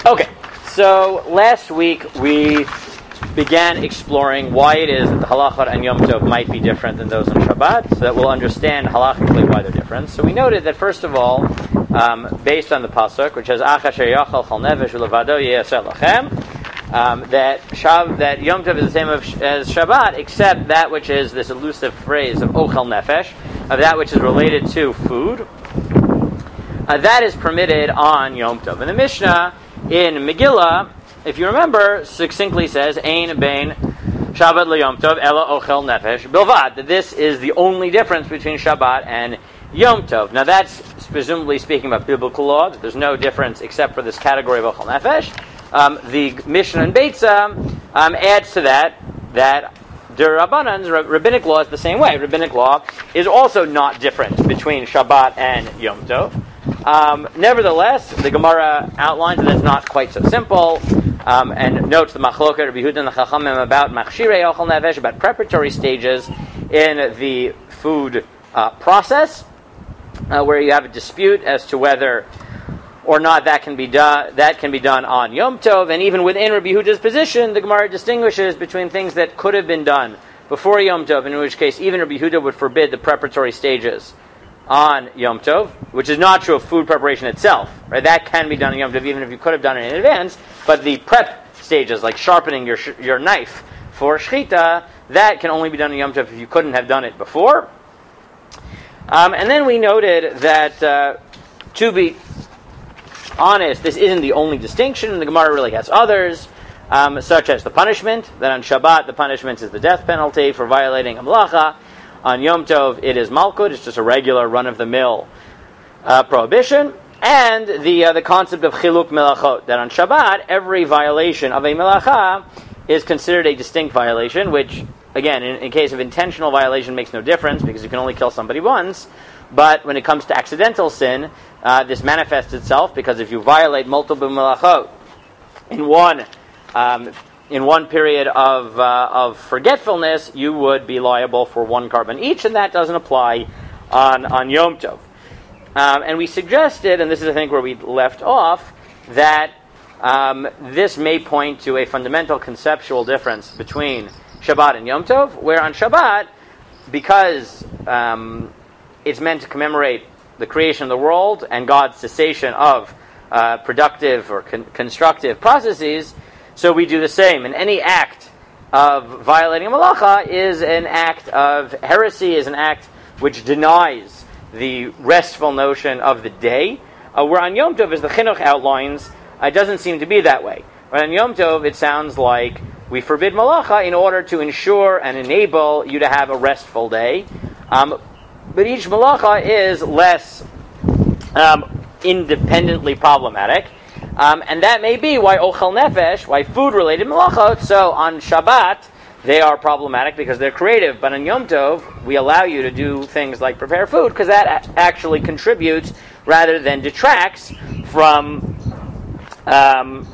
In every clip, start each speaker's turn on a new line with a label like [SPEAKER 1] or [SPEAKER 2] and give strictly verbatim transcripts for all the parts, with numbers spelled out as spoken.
[SPEAKER 1] Okay, so last week we began exploring why it is that the halachot and Yom Tov might be different than those on Shabbat, so that we'll understand halachically why they're different. So we noted that first of all, um, based on the pasuk, which says "Ach asher yachal chol nefesh u'levado yiyaseh lachem," um, that Shav, that Yom Tov is the same of, as Shabbat, except that which is this elusive phrase of ochel nefesh, of that which is related to food. Uh, that is permitted on Yom Tov. And the Mishnah in Megillah, if you remember, succinctly says, Ein bein Shabbat leYom Tov ela ochel nefesh bilvad. That this is the only difference between Shabbat and Yom Tov. Now that's presumably speaking about biblical law, that there's no difference except for this category of ochel nefesh. Um, the Mishnah in Beitza um, adds to that, that D'Rabbanan's rabbinic law is the same way. Rabbinic law is also not different between Shabbat and Yom Tov. Um, nevertheless, the Gemara outlines that it's not quite so simple, um, and notes the machloket Rabbi Yehuda and the Chachamim about machshirei ochel nefesh, about preparatory stages in the food uh, process, uh, where you have a dispute as to whether or not that can be done. That can be done on Yom Tov, and even within Rabbi Yehuda's position, the Gemara distinguishes between things that could have been done before Yom Tov, in which case even Rabbi Yehuda would forbid the preparatory stages on Yom Tov, which is not true of food preparation itself. Right? That can be done on Yom Tov, even if you could have done it in advance. But the prep stages, like sharpening your sh- your knife for shechita, that can only be done on Yom Tov if you couldn't have done it before. Um, and then we noted that, uh, to be honest, this isn't the only distinction. The Gemara really has others, um, such as the punishment. That on Shabbat, the punishment is the death penalty for violating a malacha. On Yom Tov, it is malkut. It's just a regular run-of-the-mill uh, prohibition. And the uh, the concept of chiluk melachot, that on Shabbat, every violation of a melacha is considered a distinct violation, which, again, in, in case of intentional violation, makes no difference, because you can only kill somebody once. But when it comes to accidental sin, uh, this manifests itself, because if you violate multiple melachot in one um in one period of uh, of forgetfulness, you would be liable for one carbon each, and that doesn't apply on, on Yom Tov. Um, and we suggested, and this is I think where we left off, that um, this may point to a fundamental conceptual difference between Shabbat and Yom Tov, where on Shabbat, because um, it's meant to commemorate the creation of the world and God's cessation of uh, productive or con- constructive processes, so we do the same. And any act of violating a malacha is an act of heresy, is an act which denies the restful notion of the day. Uh, where on Yom Tov, as the Chinuch outlines, uh, it doesn't seem to be that way. But on Yom Tov, it sounds like we forbid malacha in order to ensure and enable you to have a restful day. Um, but each malacha is less um, independently problematic. Um, and that may be why ochel nefesh, why food-related melachot, so on Shabbat, they are problematic because they're creative. But on Yom Tov, we allow you to do things like prepare food, because that a- actually contributes rather than detracts from um,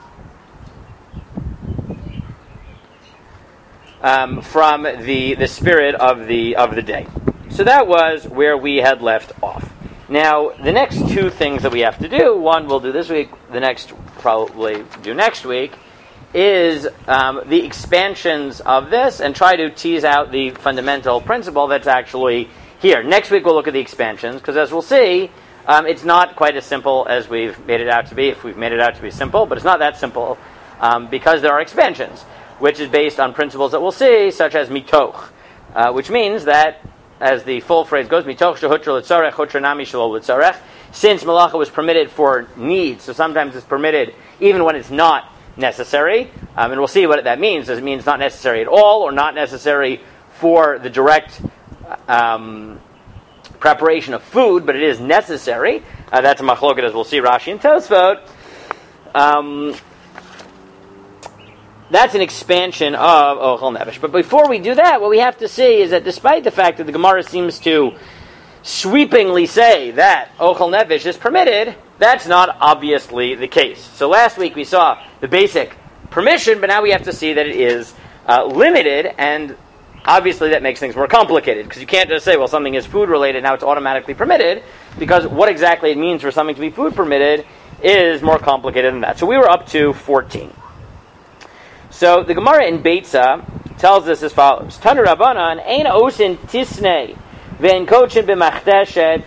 [SPEAKER 1] um, from the the spirit of the of the day. So that was where we had left off. Now, the next two things that we have to do, one we'll do this week, the next probably do next week, is um, the expansions of this and try to tease out the fundamental principle that's actually here. Next week we'll look at the expansions, because as we'll see, um, it's not quite as simple as we've made it out to be, if we've made it out to be simple, but it's not that simple, um, because there are expansions, which is based on principles that we'll see, such as mitoch, uh, which means that, as the full phrase goes, mitoch shehutra l'tzarech, hutra nami shelo l'tzarech. Since malacha was permitted for needs, so sometimes it's permitted even when it's not necessary. Um, and we'll see what that means. Does it mean it's not necessary at all, or not necessary for the direct um, preparation of food, but it is necessary? Uh, that's a machloket, as we'll see, Rashi and Tosfot. Um, That's an expansion of ochel nefesh. But before we do that, what we have to see is that despite the fact that the Gemara seems to sweepingly say that ochel nefesh is permitted, that's not obviously the case. So last week we saw the basic permission, but now we have to see that it is uh, limited, and obviously that makes things more complicated, because you can't just say, well, something is food related, now it's automatically permitted, because what exactly it means for something to be food permitted is more complicated than that. So we were up to fourteen. So the Gemara in Beitza tells us as follows: Tanu Rabbanan ein osin tisnei ve'en kochin b'machteshet.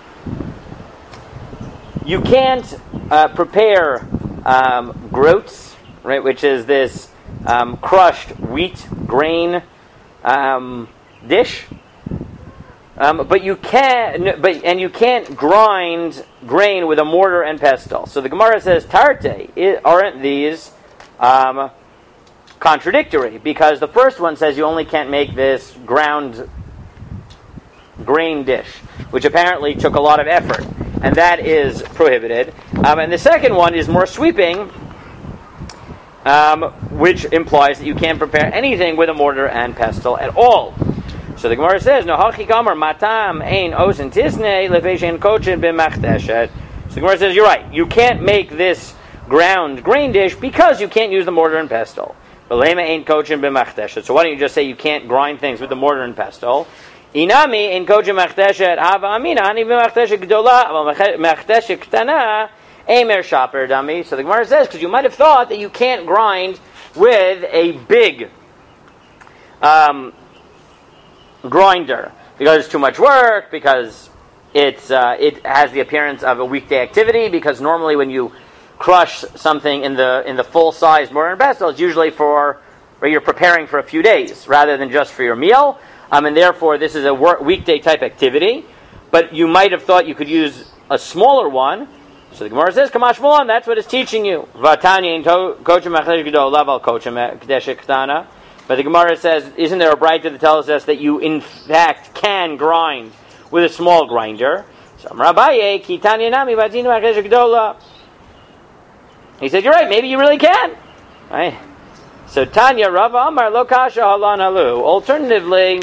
[SPEAKER 1] You can't uh, prepare um, groats, right, which is this um, crushed wheat grain um, dish. Um, but you can, but and you can't grind grain with a mortar and pestle. So the Gemara says, "Tarte, it, aren't these um, contradictory?" Because the first one says you only can't make this ground grain dish, which apparently took a lot of effort, and that is prohibited. Um, and the second one is more sweeping, um, which implies that you can't prepare anything with a mortar and pestle at all. So the Gemara says, "No hachi kamer matam ein osin tisnei lefeshin kochin b'machteshet." So the Gemara says, you're right. You can't make this ground grain dish because you can't use the mortar and pestle. Belema ein kochin b'machteshet. So why don't you just say you can't grind things with the mortar and pestle? Inami ein kochin machteshet hava amina ani b'machteshet gdola machteshet ktana emer shaper dami. So the Gemara says, because you might have thought that you can't grind with a big um, grinder because it's too much work, because it's uh, it has the appearance of a weekday activity, because normally when you crush something in the in the full size mortar and pestle, it's usually for where you're preparing for a few days rather than just for your meal, um, and therefore this is a work, weekday type activity. But you might have thought you could use a smaller one. So the Gemara says, "Kamash Mulan," that's what it's teaching you. But the Gemara says, isn't there a brayta that tells us that you in fact can grind with a small grinder? So Rabbaye, ki Tanya nami vadinu machteshet gdola. He said, you're right, maybe you really can. Right? So Tanya Rava Amar lo kasha halan halu. Alternatively,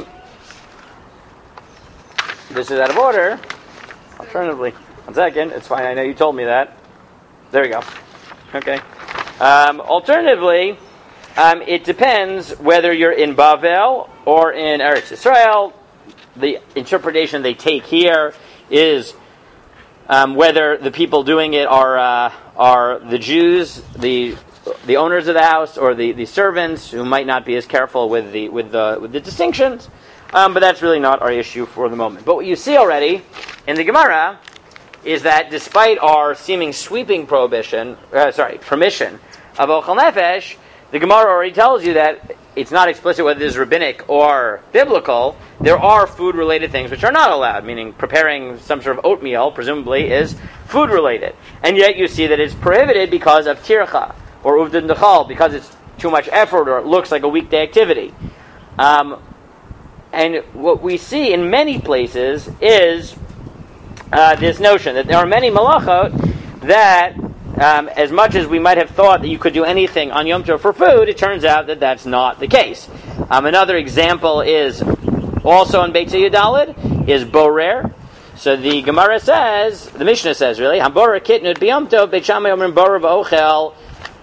[SPEAKER 1] this is out of order. Alternatively, one second, it's fine, I know you told me that. There we go. Okay. Um, alternatively, Um, it depends whether you're in Bavel or in Eretz Yisrael. The interpretation they take here is um, whether the people doing it are uh, are the Jews, the the owners of the house, or the, the servants, who might not be as careful with the with the with the distinctions. Um, but that's really not our issue for the moment. But what you see already in the Gemara is that despite our seeming sweeping prohibition, uh, sorry, permission of Ochel Nefesh, the Gemara already tells you that it's not explicit whether this is rabbinic or biblical. There are food-related things which are not allowed, meaning preparing some sort of oatmeal, presumably, is food-related. And yet you see that it's prohibited because of tircha, or uvdin dechal, because it's too much effort, or it looks like a weekday activity. Um, and what we see in many places is uh, this notion that there are many malachot that Um, as much as we might have thought that you could do anything on Yom Tov for food, it turns out that that's not the case. Um, another example is also in Beit Yudalid is borer. So the Gemara says, the Mishnah says really, Hamborer kitnud b'Yom Tov Beit Shammai omrim borer v'ochel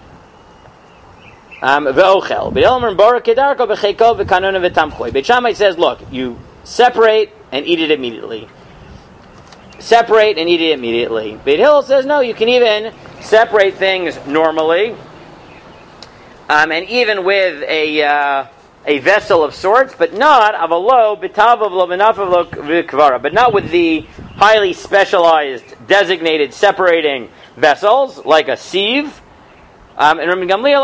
[SPEAKER 1] v'ochel Beit Hillel omrim borer kedarko v'cheiko v'kanona v'tamchoi. Beit Shammai says, look, you separate and eat it immediately. Separate and eat it immediately. Beit Hillel says, no, you can even separate things normally, um, and even with a uh, a vessel of sorts, but not avalo b'tavav lo v'kvara, but not with the highly specialized, designated separating vessels like a sieve. Um, and Rabbi Gamliel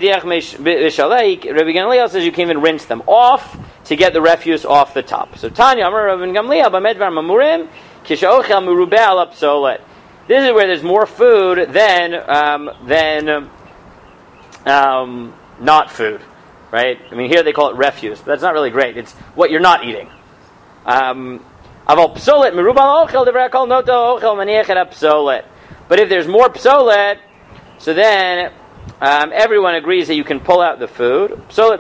[SPEAKER 1] Rabbi Gamliel says you can even rinse them off to get the refuse off the top. So Tanya Amar Rabbi Gamliel b'medvar mamurim kishaochel merubeh al psolet. This is where there's more food than um, than um, not food, right? I mean, here they call it refuse, but that's not really great. It's what you're not eating. Um, but if there's more psolet, so then um, everyone agrees that you can pull out the food.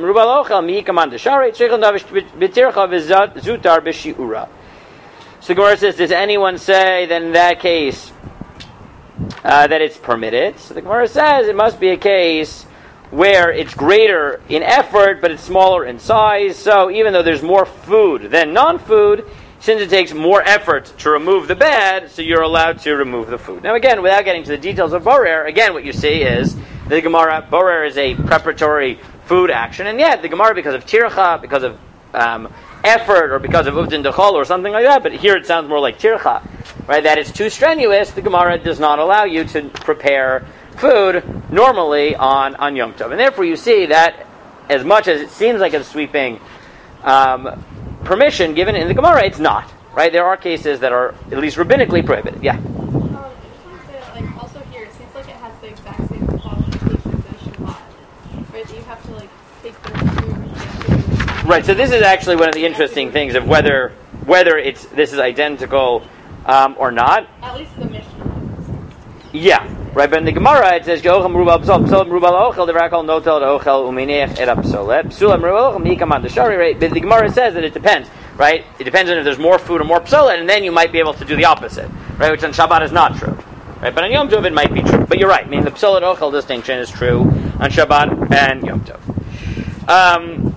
[SPEAKER 1] So Gemara says, does anyone say that in that case uh, that it's permitted? So the Gemara says it must be a case where it's greater in effort, but it's smaller in size. So even though there's more food than non-food, since it takes more effort to remove the bad, so you're allowed to remove the food. Now again, without getting to the details of borer, again what you see is the Gemara, borer is a preparatory food action, and yet the Gemara, because of tircha, because of um, effort, or because of uvdin dechol, or something like that, but here it sounds more like tircha, right, that it's too strenuous, the Gemara does not allow you to prepare food normally on, on Yom Tov. And therefore you see that as much as it seems like a sweeping um, permission given in the Gemara, it's not. Right? There are cases that are at least rabbinically prohibited. Yeah?
[SPEAKER 2] Um, I just want to say that, like, also here, it seems like it has the exact same qualifications as Shabbat. Right? That you have to, like, take the food.
[SPEAKER 1] Right, so this is actually one of the interesting things of whether whether it's this is identical um, or not.
[SPEAKER 2] At least the Mishnah.
[SPEAKER 1] Yeah, right. But in the Gemara it says "Geochem merubal psol, psol merubal ochel devarakol notel ochel uminech et psolet psula merubal ochel mikamad deshari." Right, but the Gemara says that it depends. Right, it depends on if there's more food or more psolet, and then you might be able to do the opposite. Right, which on Shabbat is not true. Right, but on Yom Tov it might be true. But you're right. I mean, the psolet ochel distinction is true on Shabbat and Yom Tov. Um,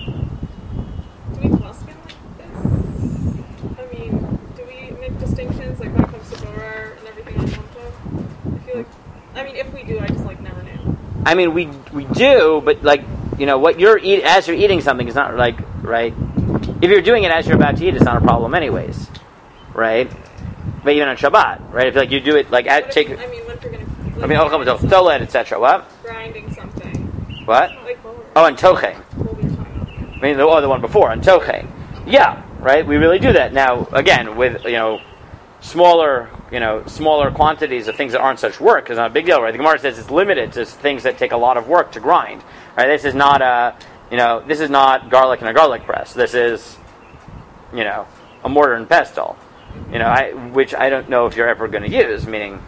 [SPEAKER 2] do we classify like this? I mean, do we make distinctions like when it comes to borer and everything on Yom Tov? I feel like, I mean, if we do, I just like never knew.
[SPEAKER 1] I mean, we we do, but like you know, what you're eat as you're eating something is not like right. If you're doing it as you're about to eat, it's not a problem, anyways, right? But even on Shabbat, right? If like you do it like at
[SPEAKER 2] if,
[SPEAKER 1] take.
[SPEAKER 2] I mean, what if you're gonna. Like,
[SPEAKER 1] I mean, oh, tolet, et cetera. What?
[SPEAKER 2] Grinding something.
[SPEAKER 1] What?
[SPEAKER 2] Like borer.
[SPEAKER 1] Oh, and toche.
[SPEAKER 2] What we were talking about.
[SPEAKER 1] I mean, the, oh, the one before, on toche. Yeah, right? We really do that. Now, again, with, you know, smaller, you know, smaller quantities of things that aren't such work, is not a big deal, right? The Gemara says it's limited to things that take a lot of work to grind, right? This is not a, you know, this is not garlic in a garlic press. This is, you know, a mortar and pestle, you know, I, which I don't know if you're ever going to use, meaning,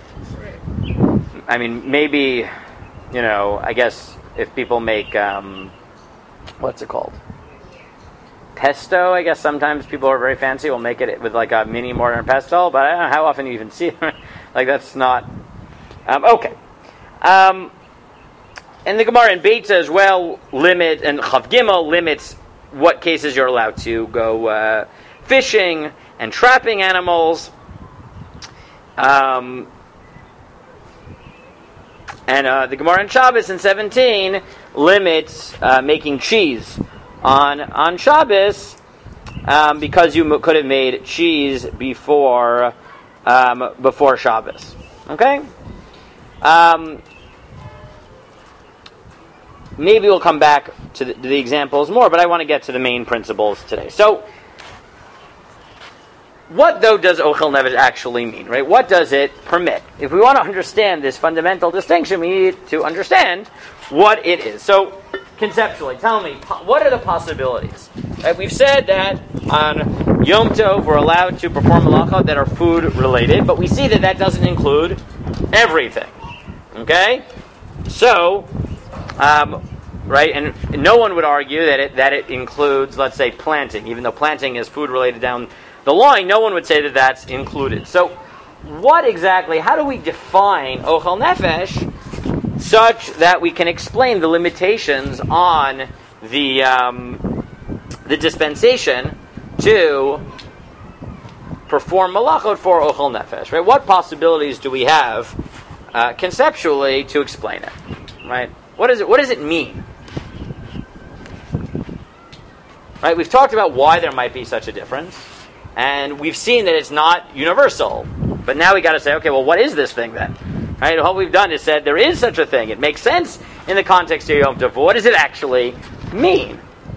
[SPEAKER 1] I mean, maybe, you know, I guess if people make, um, what's it called? Pesto, I guess sometimes people are very fancy will make it with like a mini mortar and pestle, but I don't know how often you even see it. Like that's not um, okay. Um, and the Gemara in Beitza as well limit, and Chav Gimel limits what cases you're allowed to go uh, fishing and trapping animals. Um, and uh, the Gemara in Shabbos in seventeen limits uh, making cheese on on Shabbos um, because you m- could have made cheese before um, before Shabbos. Okay. Um, maybe we'll come back to the, to the examples more, but I want to get to the main principles today. So, what though does Ochel Nefesh actually mean? Right? What does it permit? If we want to understand this fundamental distinction, we need to understand what it is. So, conceptually, tell me, what are the possibilities? Right, we've said that on Yom Tov we're allowed to perform malachot that are food related, but we see that that doesn't include everything. Okay, so um, right, and no one would argue that it that it includes, let's say, planting, even though planting is food related down the line. No one would say that that's included. So, what exactly? How do we define Ochel Nefesh such that we can explain the limitations on the um, the dispensation to perform malachot for Ochel Nefesh? Right? What possibilities do we have uh, conceptually to explain it? Right? What is it? What does it mean? Right? We've talked about why there might be such a difference, and we've seen that it's not universal. But now we got to say, okay, well, what is this thing then? Right? What we've done is said there is such a thing. It makes sense in the context of Yom Tov. What does it actually mean?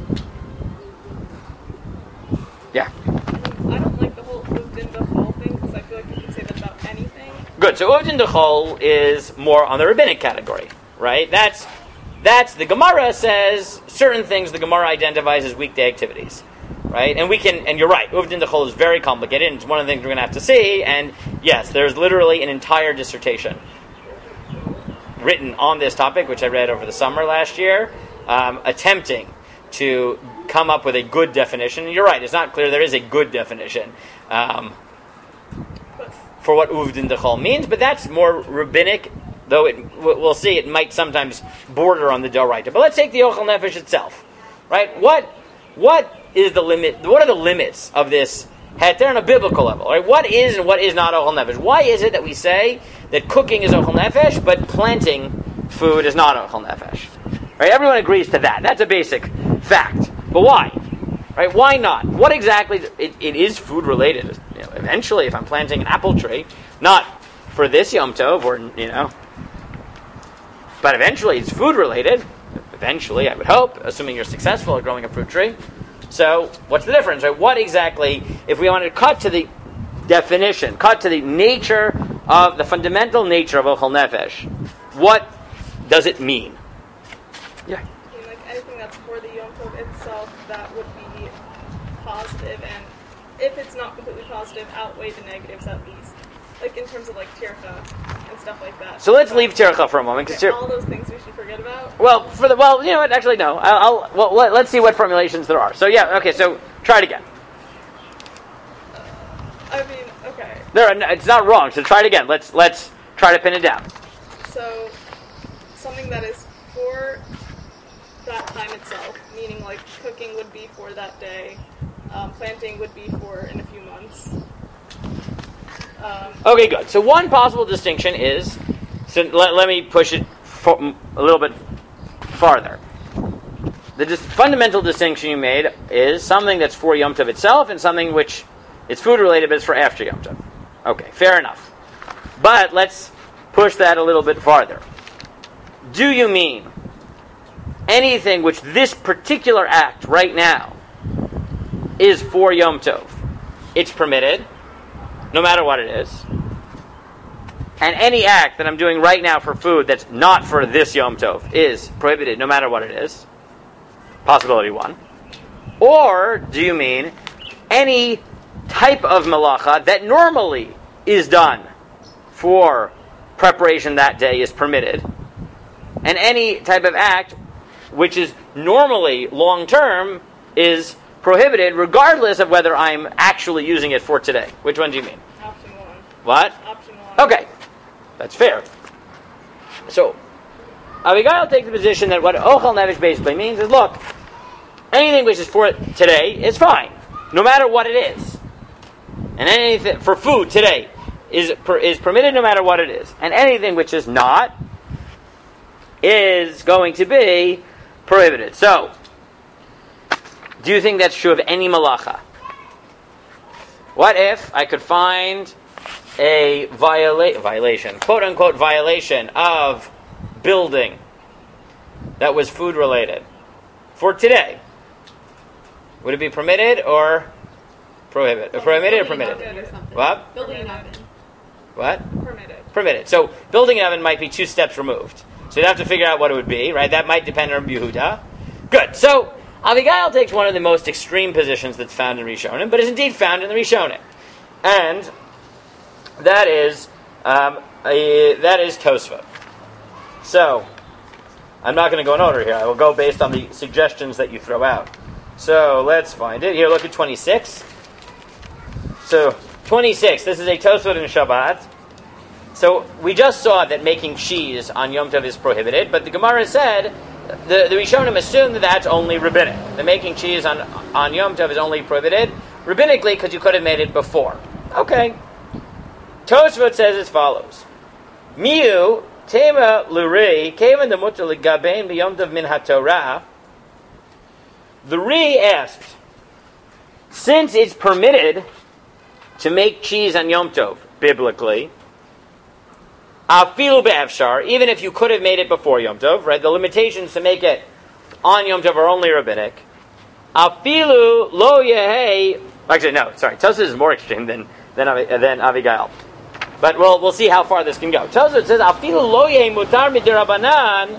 [SPEAKER 1] Yeah.
[SPEAKER 2] I don't like the whole Uvdin Dechol thing because I feel like you can say that about anything.
[SPEAKER 1] Good. So Uvdin Dechol is more on the rabbinic category, right? That's that's the Gemara says certain things the Gemara identifies as weekday activities. Right? And we can, and you're right, Uvdin Dechol is very complicated, and it's one of the things we're going to have to see, and yes, there's literally an entire dissertation written on this topic, which I read over the summer last year, um, attempting to come up with a good definition. And you're right, it's not clear there is a good definition um, for what Uvdin Dechol means, but that's more rabbinic, though it, we'll see, it might sometimes border on the Doraita. But let's take the Ochel Nefesh itself, right? What, what is the limit? What are the limits of this heter on a biblical level. Right? What is and what is not ochel nefesh? Why is it that we say that cooking is ochel nefesh, but planting food is not ochel nefesh? Right? Everyone agrees to that. That's a basic fact. But why? Right? Why not? What exactly? It, it is food related. You know, eventually, if I'm planting an apple tree, not for this Yom Tov, or you know, but eventually it's food related. Eventually, I would hope, assuming you're successful at growing a fruit tree. So, what's the difference? Right? What exactly? If we want to cut to the definition, cut to the nature of the fundamental nature of ochel nefesh, what does it mean? Yeah.
[SPEAKER 2] Like anything that's for the Yom Tov itself, that would be positive, and if it's not completely positive, outweigh the negatives at least. Like in terms of like tircha and stuff like that.
[SPEAKER 1] So let's leave tircha for a moment.
[SPEAKER 2] Okay,
[SPEAKER 1] tir-
[SPEAKER 2] all those things we should forget about.
[SPEAKER 1] Well, for the well, you know what? Actually, no. I'll, I'll well, let, let's see what formulations there are. So yeah, okay. So try it again.
[SPEAKER 2] Uh, I mean, okay.
[SPEAKER 1] There, are, it's not wrong. So try it again. Let's let's try to pin it down.
[SPEAKER 2] So something that is for that time itself, meaning like cooking would be for that day, um, planting would be for in a few months. Um,
[SPEAKER 1] Okay, good. So one possible distinction is, so let, let me push it for, a little bit farther. The dis- fundamental distinction you made is something that's for Yom Tov itself and something which is food related but it's for after Yom Tov. Okay, fair enough. But let's push that a little bit farther. Do you mean anything which this particular act right now is for Yom Tov? It's permitted, no matter what it is. And any act that I'm doing right now for food that's not for this Yom Tov is prohibited, no matter what it is. Possibility one. Or do you mean any type of malacha that normally is done for preparation that day is permitted, and any type of act which is normally long-term is prohibited, regardless of whether I'm actually using it for today? Which one do you mean?
[SPEAKER 2] option one.
[SPEAKER 1] What?
[SPEAKER 2] Option one.
[SPEAKER 1] Okay, that's fair. So, Abigail takes the position that what ochel nefesh basically means is, look, anything which is for today is fine, no matter what it is. And anything for food today is per, is permitted no matter what it is. And anything which is not is going to be prohibited. So, do you think that's true of any malacha? What if I could find a viola- violation, quote-unquote violation of building that was food-related for today? Would it be permitted or prohibited? Well, permitted or permitted?
[SPEAKER 2] Or
[SPEAKER 1] what?
[SPEAKER 2] Building an oven.
[SPEAKER 1] What?
[SPEAKER 2] Permitted.
[SPEAKER 1] Permitted. So building an oven might be two steps removed. So you'd have to figure out what it would be, right? That might depend on Yehuda. Good. So Abigail takes one of the most extreme positions that's found in Rishonim, but is indeed found in the Rishonim. And that is um, a, that is Tosfot. So I'm not going to go in order here. I will go based on the suggestions that you throw out. So let's find it. Here, look at twenty-six. So twenty-six, this is a Tosfot in Shabbat. So we just saw that making cheese on Yom Tov is prohibited, but the Gemara said, the, the Rishonim assume that that's only rabbinic. The making cheese on, on Yom Tov is only prohibited rabbinically because you could have made it before. Okay. Tosfot says as follows. Miu tema luri kevan demutar legabein b'Yom Tov min haTorah. The Ri asked, since it's permitted to make cheese on Yom Tov, biblically, afilu be'efshar, even if you could have made it before Yom Tov, right? The limitations to make it on Yom Tov are only rabbinic. Afilu lo yehei. Actually, no, sorry. Tosfos is more extreme than than, than Avigail, but we'll we'll see how far this can go. Tosfos says afilu lo yehei mutar midirabanan.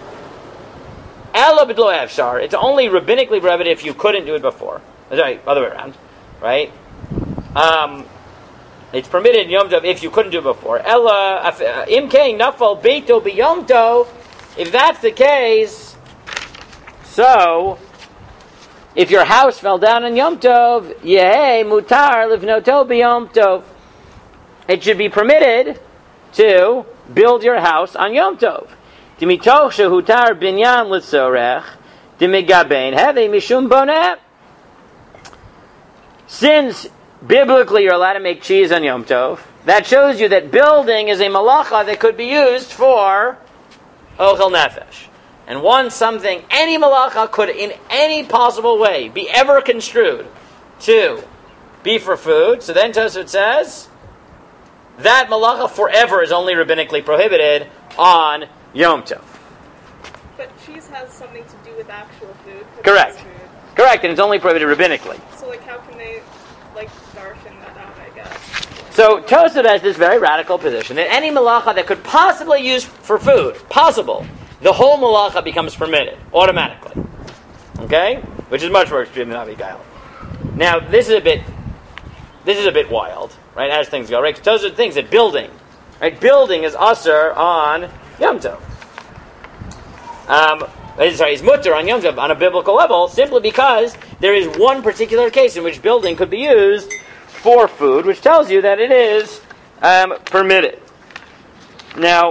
[SPEAKER 1] It's only rabbinically prohibited if you couldn't do it before. Sorry, other way around, right? Um, it's permitted in Yom Tov if you couldn't do it before. Ella imkein nafal beito b'Yom Tov. If that's the case, so if your house fell down on Yom Tov, yehei mutar livnoto b'Yom Tov. It should be permitted to build your house on Yom Tov. Dimitoch shehutar binyan l'tzorech dimigabein have mishum boneh. Since biblically you're allowed to make cheese on Yom Tov. That shows you that building is a malacha that could be used for ochel nefesh. And once something, any malacha could in any possible way be ever construed to be for food, so then Tosfot says that malacha forever is only rabbinically prohibited on Yom Tov.
[SPEAKER 2] But cheese has something to do with actual food.
[SPEAKER 1] Correct.
[SPEAKER 2] Food.
[SPEAKER 1] Correct, and it's only prohibited rabbinically.
[SPEAKER 2] So, like, how can they, like, darshan that out, I guess?
[SPEAKER 1] So Tosfot has this very radical position that any malacha that could possibly use for food, possible, the whole malacha becomes permitted automatically. Okay, which is much more extreme than Avigail. Now this is a bit, this is a bit wild, right? As things go, right? Tosfot thinks that building, right, building is asur on Yom Tov. Um, sorry, is mutter on Yom Tov on a biblical level simply because there is one particular case in which building could be used for food, which tells you that it is um, permitted. Now,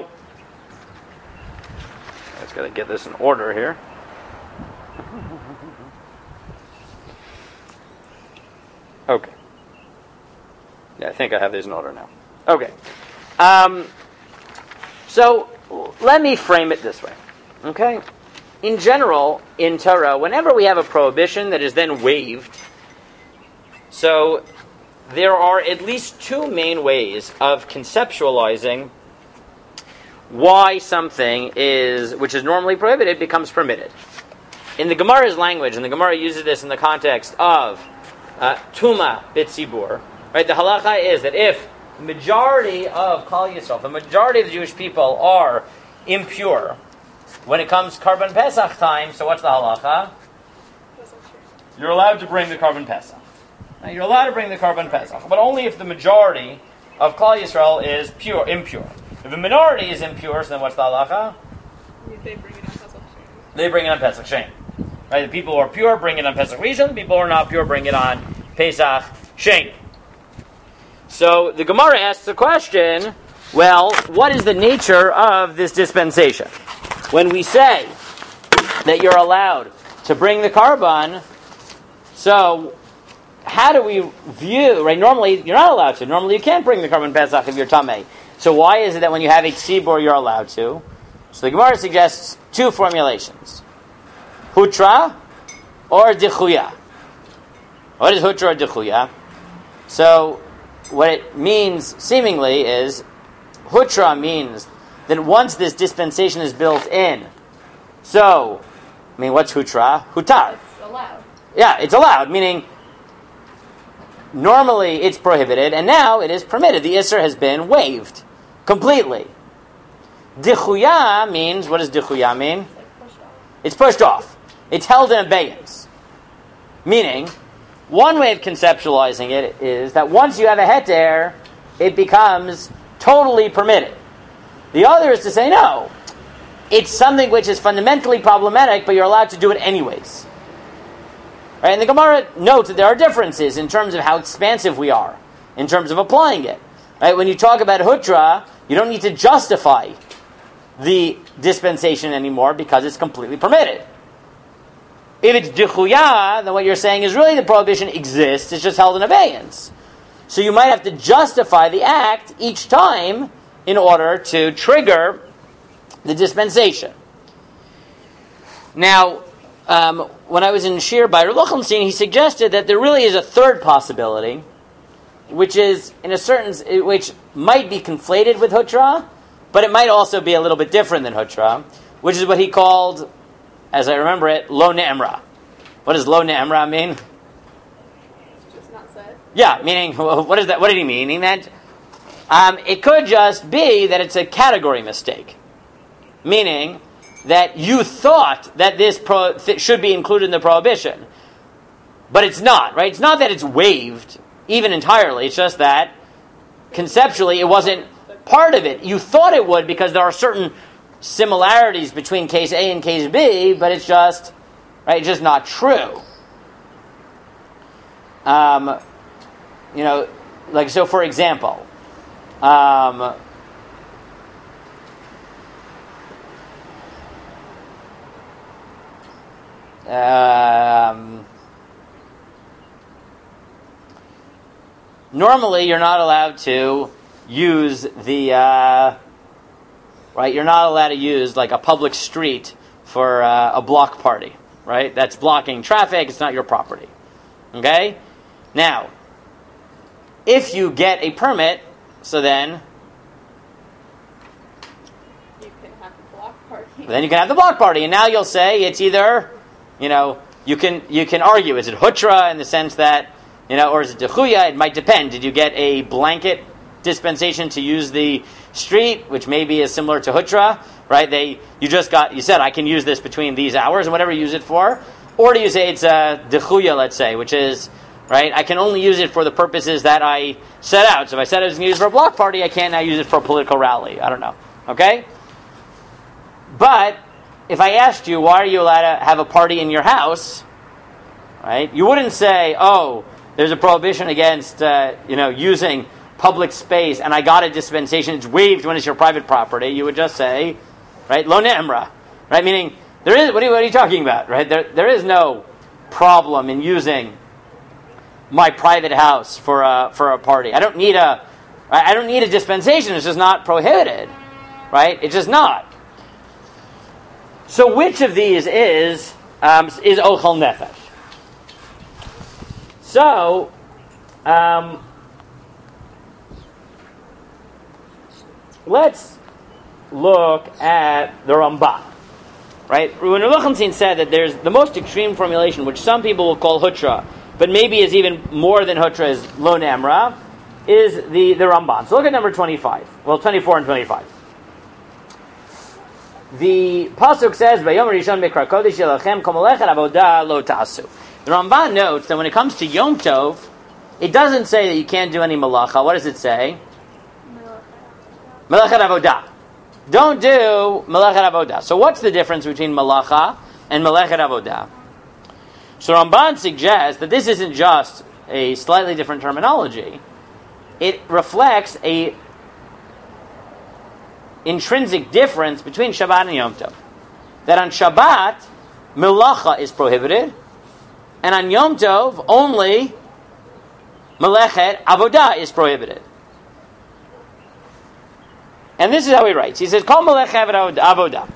[SPEAKER 1] I just got to get this in order here. Okay. Yeah, I think I have these in order now. Okay. Um, so, let me frame it this way. Okay? In general, in Torah, whenever we have a prohibition that is then waived, so there are at least two main ways of conceptualizing why something is, which is normally prohibited, becomes permitted. In the Gemara's language, and the Gemara uses this in the context of uh, Tuma B'tzibur, right? The halacha is that if the majority of Klal Yisrael, the majority of the Jewish people are impure, when it comes Karban Pesach time, so what's the halacha? You're allowed to bring the Karban Pesach. Now, you're allowed to bring the Karban Pesach, but only if the majority of Klal Yisrael is pure, impure. If the minority is impure, so then what's the halacha?
[SPEAKER 2] They bring it on Pesach Shem.
[SPEAKER 1] They bring it on Pesach Shem. Right? The people who are pure bring it on Pesach Rishon. The people who are not pure bring it on Pesach Shem. So the Gemara asks the question, well, what is the nature of this dispensation? When we say that you're allowed to bring the Karban, so how do we view, right? Normally, you're not allowed to. Normally, you can't bring the Karban Pesach if you're Tameh. So why is it that when you have a tzibur, you're allowed to? So the Gemara suggests two formulations. Hutra or Dichuya. What is Hutra or Dichuya? So what it means, seemingly, is Hutra means that once this dispensation is built in, so, I mean, what's Hutra? Hutar.
[SPEAKER 3] It's allowed.
[SPEAKER 1] Yeah, it's allowed, meaning normally it's prohibited, and now it is permitted. The Isser has been waived completely. Dichuya means, what does Dichuya mean?
[SPEAKER 3] It's like pushed off.
[SPEAKER 1] It's pushed off. It's held in abeyance. Meaning, one way of conceptualizing it is that once you have a heter, it becomes totally permitted. The other is to say, no, it's something which is fundamentally problematic, but you're allowed to do it anyways. Right? And the Gemara notes that there are differences in terms of how expansive we are, in terms of applying it. Right? When you talk about Hutra, you don't need to justify the dispensation anymore because it's completely permitted. If it's Dichuya, then what you're saying is really the prohibition exists, it's just held in abeyance. So you might have to justify the act each time in order to trigger the dispensation. Now, um, when I was in Shir by Rav Lichtenstein, he suggested that there really is a third possibility, which is in a certain, which might be conflated with Hutra, but it might also be a little bit different than Hutra, which is what he called, as I remember it, Lo Ne'emra. What does Lo Ne'emra mean?
[SPEAKER 2] It's just not said.
[SPEAKER 1] Yeah, meaning, what is that? What did he mean? Meaning that um, it could just be that it's a category mistake. Meaning that you thought that this pro- th- should be included in the prohibition, but it's not, right? It's not that it's waived, even entirely. It's just that conceptually it wasn't part of it. You thought it would because there are certain similarities between case A and case B, but it's just, right, it's just not true. Um, you know, like, so for example, um, um, normally you're not allowed to use the, uh, right, you're not allowed to use like a public street for uh, a block party, right? That's blocking traffic, it's not your property. Okay? Now, if you get a permit, so then
[SPEAKER 2] You can have a block party.
[SPEAKER 1] then you can have the block party, and now you'll say it's either, you know, you can you can argue, is it hutra in the sense that, you know, or is it dechuya? It might depend. Did you get a blanket dispensation to use the street, which maybe is similar to hutra, right? They you just got you said I can use this between these hours and whatever you use it for, or do you say it's a dechuya, let's say, which is right? I can only use it for the purposes that I set out. So if I said I was going to use it for a block party, I can't now use it for a political rally. I don't know. Okay? But if I asked you, why are you allowed to have a party in your house, right? You wouldn't say, oh, there's a prohibition against, uh, you know, using public space, and I got a dispensation. It's waived when it's your private property. You would just say, right, lo ne'emra, right? Meaning, there is. What are you, what are you talking about, right? There, there is no problem in using my private house for a for a party. I don't need a, I don't need a dispensation. It's just not prohibited, right? It's just not. So which of these is um, is ochel nefesh? So, um, let's look at the Ramban, right? When Ruchenstein said that there's the most extreme formulation, which some people will call hutra, but maybe is even more than hutra, is lo ne'emra, is the, the Ramban. So look at number twenty-five. Well, twenty-four and twenty-five. The pasuk says, "Vayom rishon mikra kodesh yelachem komolechet avodah lo ta'asu." The Ramban notes that when it comes to Yom Tov, it doesn't say that you can't do any malacha. What does it say? Melechet avodah. Don't do melechet avodah. So what's the difference between malacha and melechet avodah? So Ramban suggests that this isn't just a slightly different terminology. It reflects a intrinsic difference between Shabbat and Yom Tov. That on Shabbat, melacha is prohibited, and on Yom Tov, only melechet avodah is prohibited. And this is how he writes. He says, Kol melechet avodah.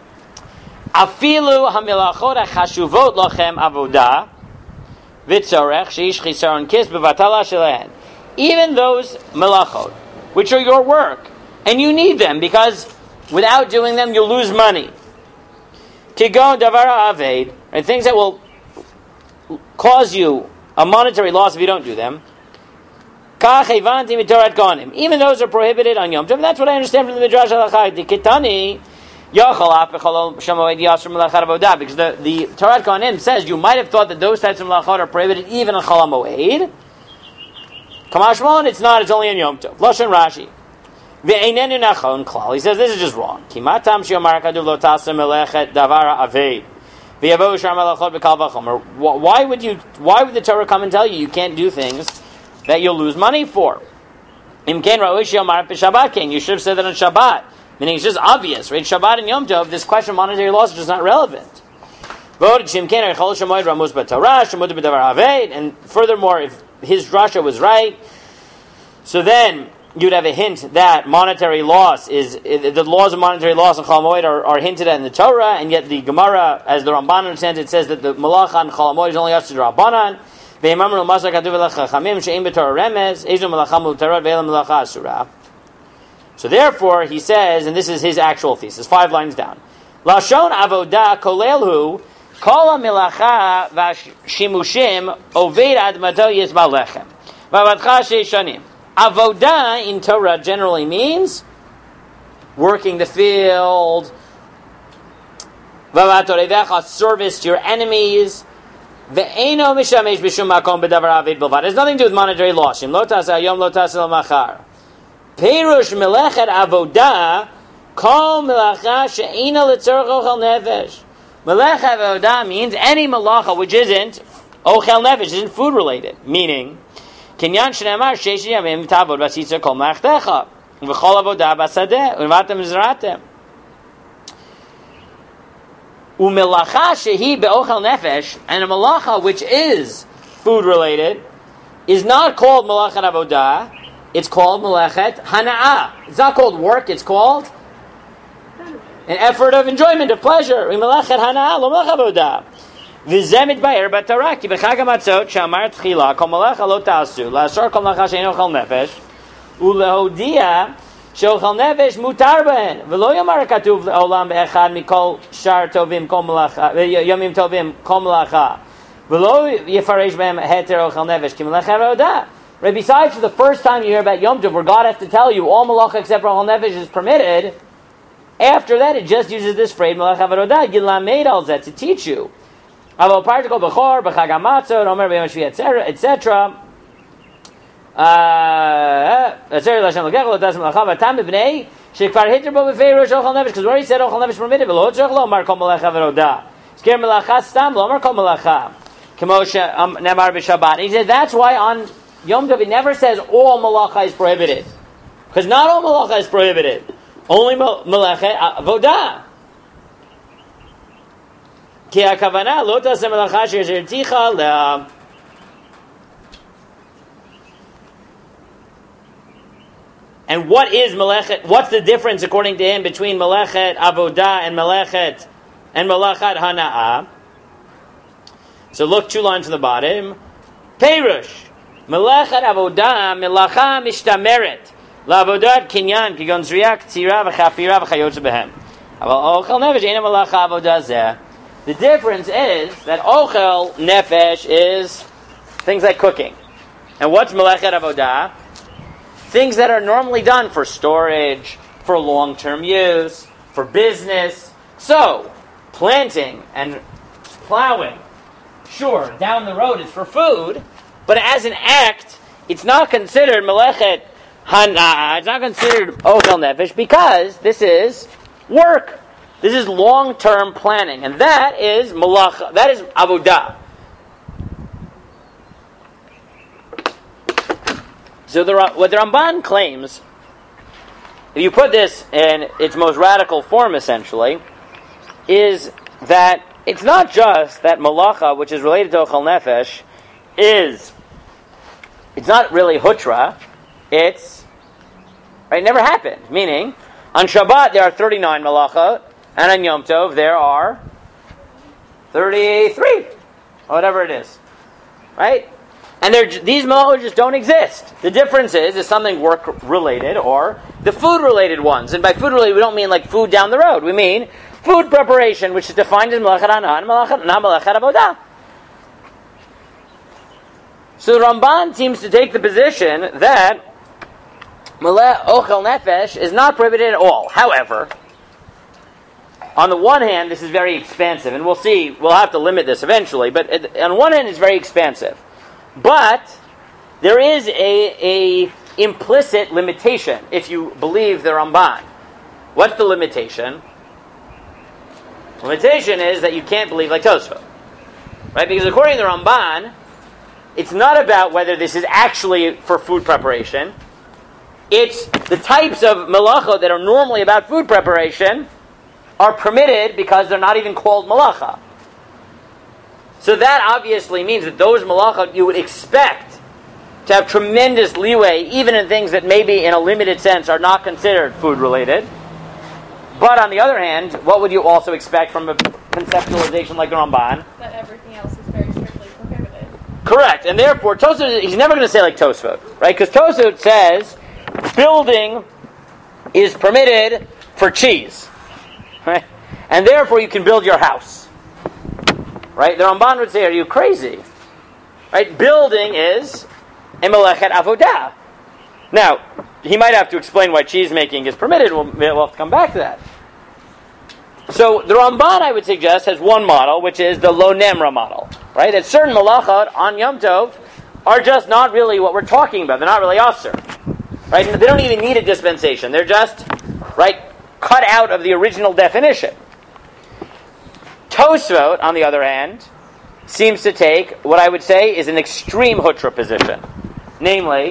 [SPEAKER 1] Afilu hamilachot hachashuvot lochem avodah v'tzorech sheish chisaron kis bevatala shelahen. Even those melachot, which are your work, and you need them because without doing them you'll lose money. Kigon davara aved, and things that will cause you a monetary loss if you don't do them. Kach evanti mitorat kohanim. Even those are prohibited on Yom Tov. That's what I understand from the Midrash Halachah. The Kitani yachol af b'chol shamoed yasur melachat avodah, because the the Torat Kohanim says you might have thought that those types of melachot are prohibited even on Chol HaMoed. Kamashmon, it's not. It's only on Yom Tov. Lashon Rashi. Ve'einenu nachon klal. He says this is just wrong. Kimatam shiomar kaduv lo tasem melechet davara aved. Ve'yavo shar melachot b'kal v'chomer. Why would you? Why would the Torah come and tell you you can't do things that you'll lose money for? Im ken ra'u shiomar b'Shabbat ken. You should have said that on Shabbat. Meaning it's just obvious, right? Shabbat and Yom Tov, this question of monetary loss is just not relevant. And furthermore, if his drasha was right, so then you'd have a hint that monetary loss is, the laws of monetary loss in Chol HaMoed are, are hinted at in the Torah, and yet the Gemara, as the Ramban understands it, says that the malacha on Chol HaMoed is only us to Rabbanan. So therefore, he says, and this is his actual thesis, five lines down. Lashon avodah kolelhu kol hamilacha v'shimushim oved admato yizbal lechem v'avadcha sheishanim. Avodah in Torah generally means working the field, v'avatorevecha, service to your enemies, ve'eno mishamesh b'shum makom b'davar avid b'lvad. It has nothing to do with monetary loss. Shim lo tasa hayom lo tasa l'machar. Perush melechet avodah kol melacha she'ina l'tzorach ochel nefesh. Melechet avodah means any melacha which isn't ochel nefesh, isn't food related. Meaning, kinyan shneimar sheish yamim tavod basitza kol melachtecha v'chol avodah basadeh u'vatem zeratem. U'melacha shehi be'ochel nefesh, and a melacha which is food related, is not called Melachet Avodah. It's called Melachet Hana'ah. It's not called work. It's called an effort of enjoyment, of pleasure. Melachet Hana'ah, lo Melachet Avodah. V'zemit ba'er b'Torah ki b'chag hamatzot she'amar tchila kol melacha lo ta'asu la'asar kol melacha she'eino chol nefesh u'lehodia she'ochel nefesh mutar b'hen v'lo yomar katuv le'olam be'echad mikol shar tovim kol melacha yomim tovim kol melacha v'lo yefaresh b'hem heter ochel nefesh ki melacha avodah. Right, besides for the first time you hear about Yom Tov where God has to tell you all melacha except for ochel nefesh is permitted, after that it just uses this phrase melacha avodah yilamed al zeh to teach you. Aval particle b'chor b'chag hamatzot omer b'yom shvi etc etc. Etc. L'Hashem l'kech lo tasim l'chav atam b'nei shekvar hiter bo b'feirush ochel nefesh because where he said ochel nefesh permitted v'lo tzorich lo omar kol melacha avodah. Skir melacha stam lo omar kol melacha k'mo she'nemar b'Shabbat. He said that's why on Yom Tov it never says all melacha is prohibited because not all melacha is prohibited. Only melacha avodah. Ki hakavana lo tasem melacha she'erticha le. And what is melechet? What's the difference according to him between melechet avodah and melechet and melachat hana'ah? So look two lines to the bottom. Peirush melechet avodah melacha mishtameret la'avodat kinyan kigon zriya ktira v'chafira v'chayotze behem. Aval ochel nefesh eina melacha avodah zeh. The difference is that ochel nefesh is things like cooking. And what's melechet avodah? Things that are normally done for storage, for long-term use, for business. So, planting and plowing, sure, down the road it's for food, but as an act, it's not considered melechet hana'ah, it's not considered ochel nefesh because this is work. This is long-term planning, and that is malacha. That is avodah. So the, what the Ramban claims, if you put this in its most radical form, essentially, is that it's not just that malacha, which is related to ochel nefesh, is it's not really hutra. It's right. It never happened. Meaning, on Shabbat there are thirty-nine malacha. And on Yom Tov, there are thirty-three, or whatever it is. Right? And these malachos just don't exist. The difference is, is something work-related or the food-related ones. And by food-related, we don't mean like food down the road. We mean food preparation, which is defined as melachet hana'ah and not melachet avodah. So the Ramban seems to take the position that ochel nefesh is not prohibited at all. However, on the one hand, this is very expansive, and we'll see, we'll have to limit this eventually, but on one hand, it's very expansive. But there is a, a implicit limitation, if you believe the Ramban. What's the limitation? Limitation is that you can't believe like Tosfot. Right? Because according to the Ramban, it's not about whether this is actually for food preparation. It's the types of malacha that are normally about food preparation are permitted because they're not even called malacha. So that obviously means that those malacha you would expect to have tremendous leeway, even in things that maybe in a limited sense are not considered food related. But on the other hand, what would you also expect from a conceptualization like the Ramban?
[SPEAKER 2] That everything else is very strictly prohibited.
[SPEAKER 1] Correct, and therefore Tosfot, he's never going to say like Tosfot, right? Because Tosfot says building is permitted for cheese. Right? And therefore you can build your house. Right? The Ramban would say, are you crazy? Right? Building is a melechet avodah. Now, he might have to explain why cheese making is permitted. We'll, we'll have to come back to that. So the Ramban, I would suggest, has one model, which is the Lo Nemra model. Right? That certain malachot on Yom Tov are just not really what we're talking about. They're not really asur. Right? They don't even need a dispensation. They're just, right, cut out of the original definition. Tosfot, on the other hand, seems to take what I would say is an extreme hutra position. Namely,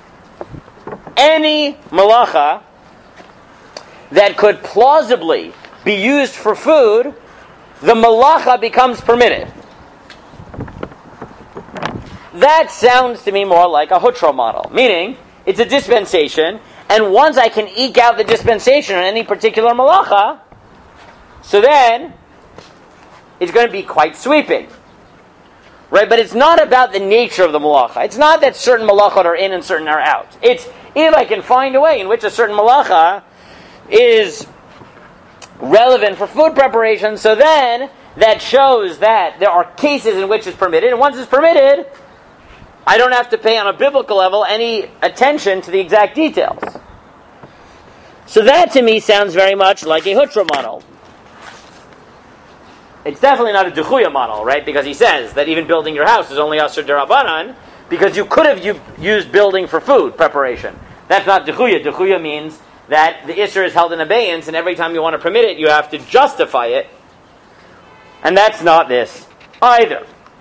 [SPEAKER 1] any malacha that could plausibly be used for food, the malacha becomes permitted. that sounds to me more like a Hutra model, meaning it's a dispensation, and once I can eke out the dispensation on any particular malacha, so then it's going to be quite sweeping. Right? But it's not about the nature of the malacha. It's not that certain malachot are in and certain are out. It's if I can find a way in which a certain malacha is relevant for food preparation, so then that shows that there are cases in which it's permitted, and once it's permitted, I don't have to pay on a biblical level any attention to the exact details. So that to me sounds very much like a Hutra model. It's definitely not a Dechuya model, right? Because he says that even building your house is only Asur Derabanan, because you could have u- used building for food preparation. That's not Dechuya. Dechuya means that the Isser is held in abeyance, and every time you want to permit it, you have to justify it. And that's not this either.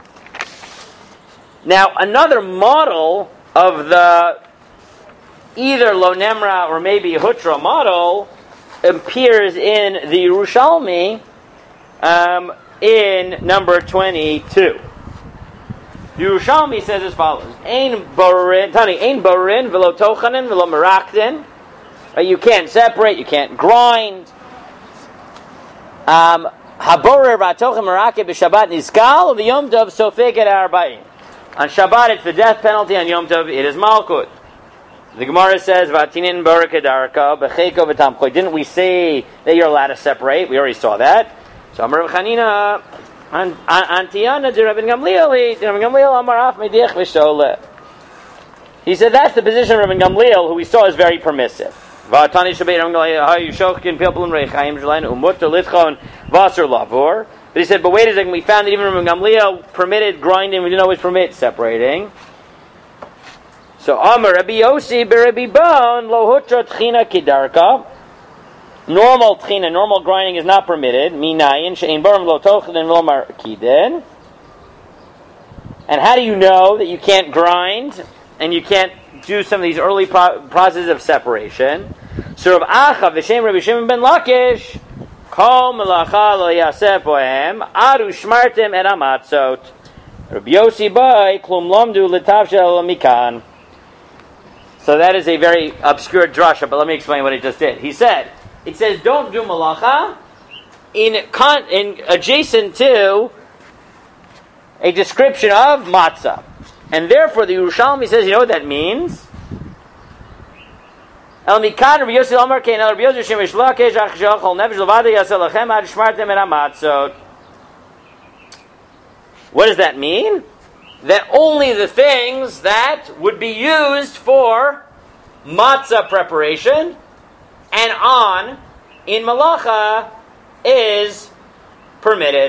[SPEAKER 1] Now, another model of the either Lo Nemra or maybe Hutra model appears in the Yerushalmi, Um, in number twenty-two. Yerushalmi says as follows: Ein barin, Tani, ein barin velo tochanin velo merakdin. You can't separate, you can't grind. Um, Haborer v'atochin merakid b'Shabbat niskal v'Yom Tov sofek et arba'in. On Shabbat it's the death penalty. On Yom Tov it is malkut. The Gemara says v'atinin barakadarka b'cheiko v'tamchoy. Didn't we say that you're allowed to separate? We already saw that. So Amar Chanina, Antiyana de Rabbi Gamliel, Rabbi Gamliel Amar Af Medich V'Shole. He said that's the position of Rabbi Gamliel, who we saw is very permissive. V'atani Shabbat Rabbi Gamliel Hayu Shochkin Pilpulum Reichayim Jelain Umutter Litchon Vaser Lavor. But he said, but wait a second, we found that even Rabbi Gamliel permitted grinding. We didn't always permit separating. So Amar Rabbi Yosi B'Rabbi Bon Lo Hutra Tchina Kidarka. Normal tchina, normal grinding is not permitted. Minayin she'ein barim lo tochadin lo markidin. And how do you know that you can't grind and you can't do some of these early pro- processes of separation? So Rav Acha v'shem Rabbi Shimon ben Lakish kol melacha lo yasef bohem aru shmartem et amatzot Rabbi Yossi bai klum lomdu litav shel mikan. So that is a very obscure drasha, but let me explain what it just did. He said, it says, don't do malacha in, con- in adjacent to a description of matzah. And therefore, the Yerushalmi says, you know what that means? What does that mean? That only the things that would be used for matzah preparation and on in malacha is permitted.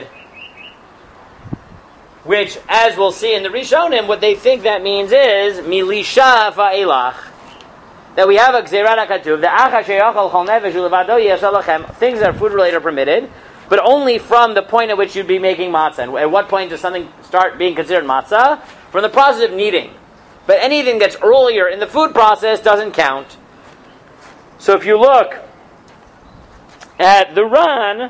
[SPEAKER 1] Which, as we'll see in the Rishonim, what they think that means is milisha va'elach. That we have a gzerat hakatuv, the acha sheyachal chol nefesh ulevado yaseh lachem, things that are food related are permitted, but only from the point at which you'd be making matzah. And at what point does something start being considered matzah? From the process of kneading. But anything that's earlier in the food process doesn't count. So if you look at the Ran,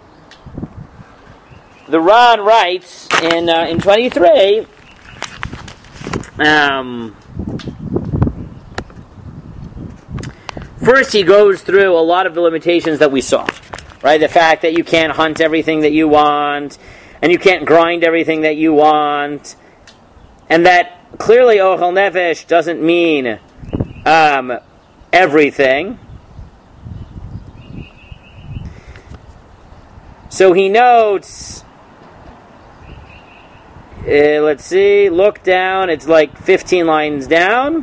[SPEAKER 1] the Ran writes in uh, in twenty-three, um, first he goes through a lot of the limitations that we saw, right? The fact that you can't hunt everything that you want, and you can't grind everything that you want, and that clearly Ochel Nefesh doesn't mean um, everything. So he notes, uh, let's see, look down, it's like fifteen lines down.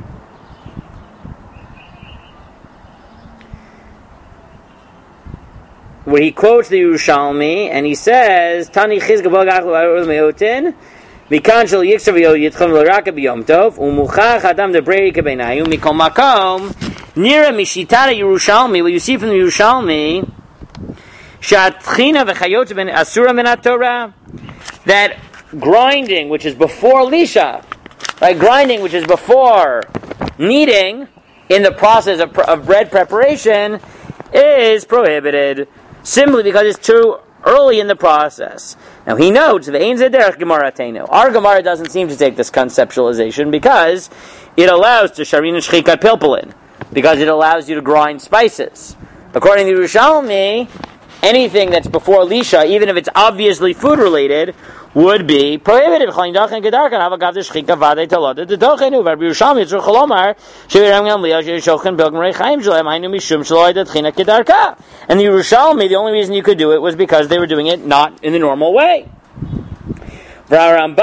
[SPEAKER 1] Where he quotes the Yerushalmi, and he says, Tani chizga b'agach l'arul me'otin, Mikan shel yiksav yitcham l'raka b'yom tov, u'muchach adam debrei k'beinayu, mikol makom, nira mishitara Yerushalmi, what you see from the Yerushalmi, shatchina v'chayot ben asura min Torah, that grinding, which is before lisha, right, grinding, which is before kneading, in the process of, of bread preparation, is prohibited, simply because it's too early in the process. Now he notes the Ein Zederech Gemara Teinu. Our Gemara doesn't seem to take this conceptualization because it allows to sharin shchikat pilpulin, because it allows you to grind spices. According to Yerushalmi, anything that's before Lisha, even if it's obviously food related, would be prohibited. And the Yerushalmi, the only reason you could do it was because they were doing it not in the normal way. And the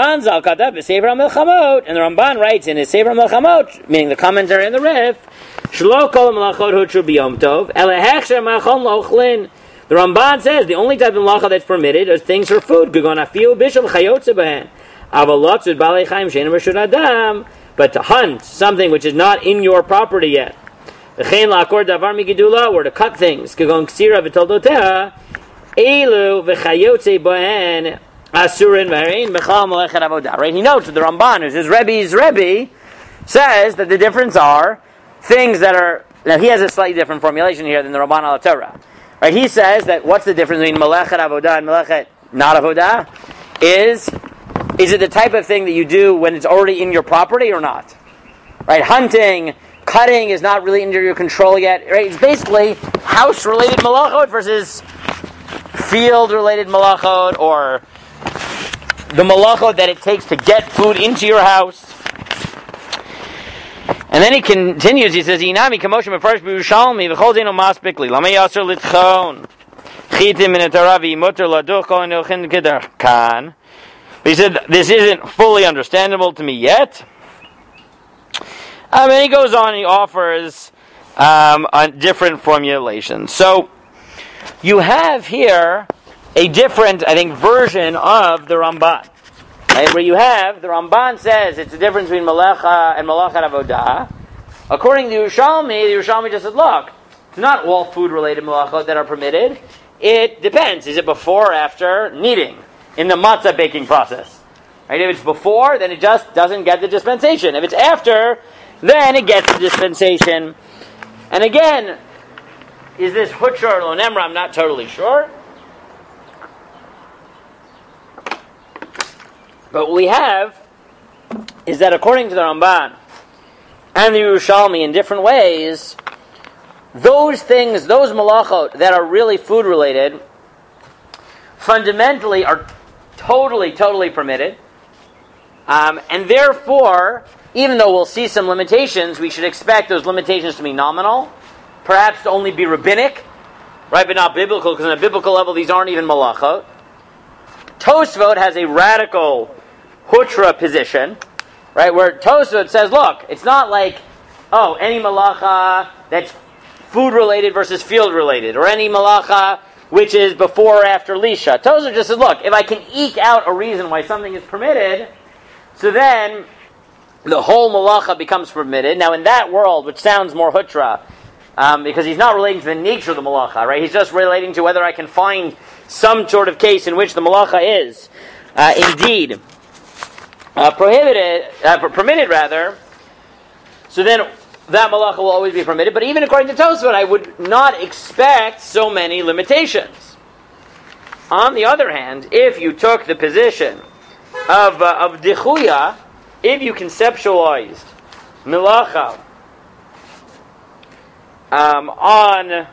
[SPEAKER 1] Ramban writes in his Sefer Melchamot, meaning the commentary on the Rif, the Ramban says the only type of malacha that's permitted is things for food. But to hunt something which is not in your property yet, or to cut things, right? He notes that the Ramban, who's his Rebbe's Rebbe, says that the difference are things that are. Now he has a slightly different formulation here than the Ramban al Torah. Right, he says that what's the difference between melechet avodah and melechet not avodah? Is is it the type of thing that you do when it's already in your property or not? Right, hunting, cutting is not really under your control yet. Right, it's basically house-related malachot versus field-related malachot, or the malachot that it takes to get food into your house. And then he continues, he says, Inami kamoshim first b'Yerushalmi v'chol zeinu maspikli lama yaser litchon chitim min ataravi muter laduch kol enochin kedarkan. He said, this isn't fully understandable to me yet. Um, and he goes on and he offers um, a different formulation. So, you have here a different, I think, version of the Ramban. Right, where you have, the Ramban says it's the difference between Melecha and Melachat Avodah. According to the Yerushalmi, the Yerushalmi just said, look, it's not all food-related Melachot that are permitted. It depends. Is it before or after kneading in the matzah baking process? Right? If it's before, then it just doesn't get the dispensation. If it's after, then it gets the dispensation. And again, is this Hutra or Lo Nemra? I'm not totally sure. But what we have is that according to the Ramban and the Yerushalmi in different ways, those things, those malachot that are really food related, fundamentally are totally, totally permitted. Um, and therefore, even though we'll see some limitations, we should expect those limitations to be nominal, perhaps to only be rabbinic, right, but not biblical, because on a biblical level these aren't even malachot. Tosfot has a radical Hutra position, right, where Tosfot says, look, it's not like, oh, any malacha that's food-related versus field-related, or any malacha which is before or after Lisha. Tosfot just says, look, if I can eke out a reason why something is permitted, so then the whole malacha becomes permitted. Now, in that world, which sounds more Hutra, um, because he's not relating to the nature of the malacha, right, he's just relating to whether I can find some sort of case in which the malacha is uh, indeed Uh, prohibited, uh, permitted rather, so then that malacha will always be permitted. But even according to Tosfot, I would not expect so many limitations. On the other hand, if you took the position of uh, of dichuya, if you conceptualized malacha um, on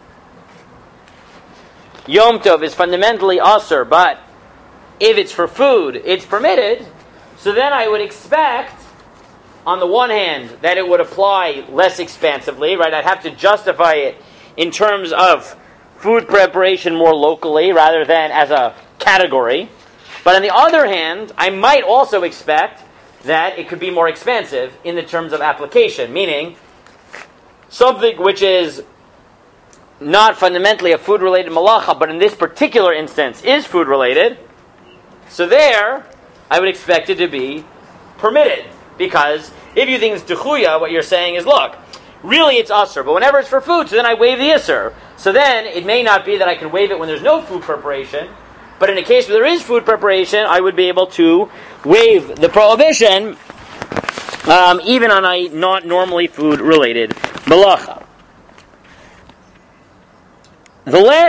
[SPEAKER 1] Yom Tov is fundamentally asur, but if it's for food, it's permitted. So then I would expect, on the one hand, that it would apply less expansively, right? I'd have to justify it in terms of food preparation more locally rather than as a category. But on the other hand, I might also expect that it could be more expansive in the terms of application, meaning something which is not fundamentally a food-related malacha, but in this particular instance is food-related. So there, I would expect it to be permitted. Because if you think it's duchuya, what you're saying is, look, really it's usur, but whenever it's for food, so then I waive the isur. So then, it may not be that I can waive it when there's no food preparation, but in a case where there is food preparation, I would be able to waive the prohibition, um, even on a not normally food-related malacha. The last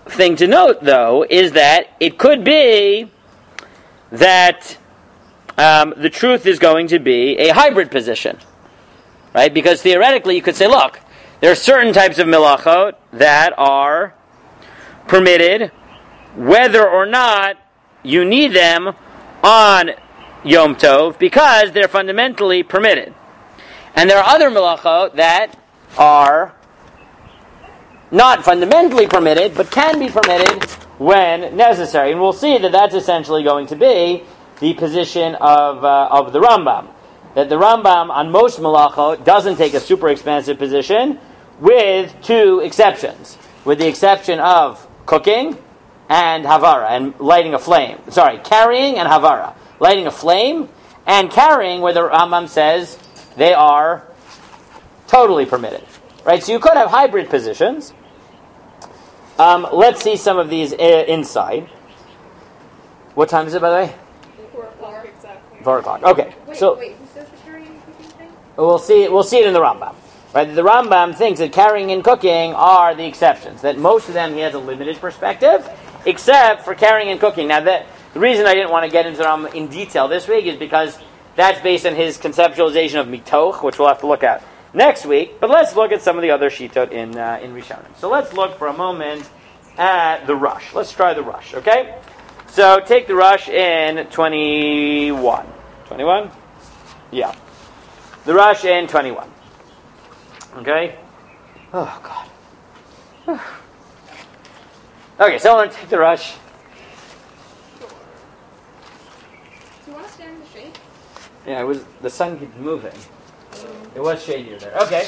[SPEAKER 1] thing to note, though, is that it could be that um, the truth is going to be a hybrid position, right? Because theoretically, you could say, look, there are certain types of milachot that are permitted, whether or not you need them on Yom Tov, because they're fundamentally permitted. And there are other milachot that are not fundamentally permitted, but can be permitted when necessary. And we'll see that that's essentially going to be the position of uh, of the Rambam. That the Rambam, on most malachot, doesn't take a super expansive position, with two exceptions. With the exception of cooking and havara, and lighting a flame. Sorry, carrying and havara. Lighting a flame and carrying, where the Rambam says they are totally permitted. Right, so you could have hybrid positions. Um, let's see some of these uh, inside. What time is it, by the way?
[SPEAKER 2] Four o'clock exactly.
[SPEAKER 1] Four o'clock. Okay.
[SPEAKER 3] Wait,
[SPEAKER 1] so
[SPEAKER 3] wait, who says the carrying and cooking thing?
[SPEAKER 1] we'll see. We'll see it in the Rambam. Right. The Rambam thinks that carrying and cooking are the exceptions. That most of them he has a limited perspective, except for carrying and cooking. Now, that the reason I didn't want to get into the Rambam in detail this week is because that's based on his conceptualization of mitoch, which we'll have to look at next week. But let's look at some of the other shitot in uh, in Rishonim. So let's look for a moment at the Rush. Let's try the Rush, okay? So take the Rush in twenty-one. twenty-one? Yeah. The Rush in twenty-one. Okay? Oh, God. Okay, so I'm going to take the Rush.
[SPEAKER 3] Do you want to stand in the shade?
[SPEAKER 1] Yeah, it was, the sun keeps moving. It was shadier there. Okay.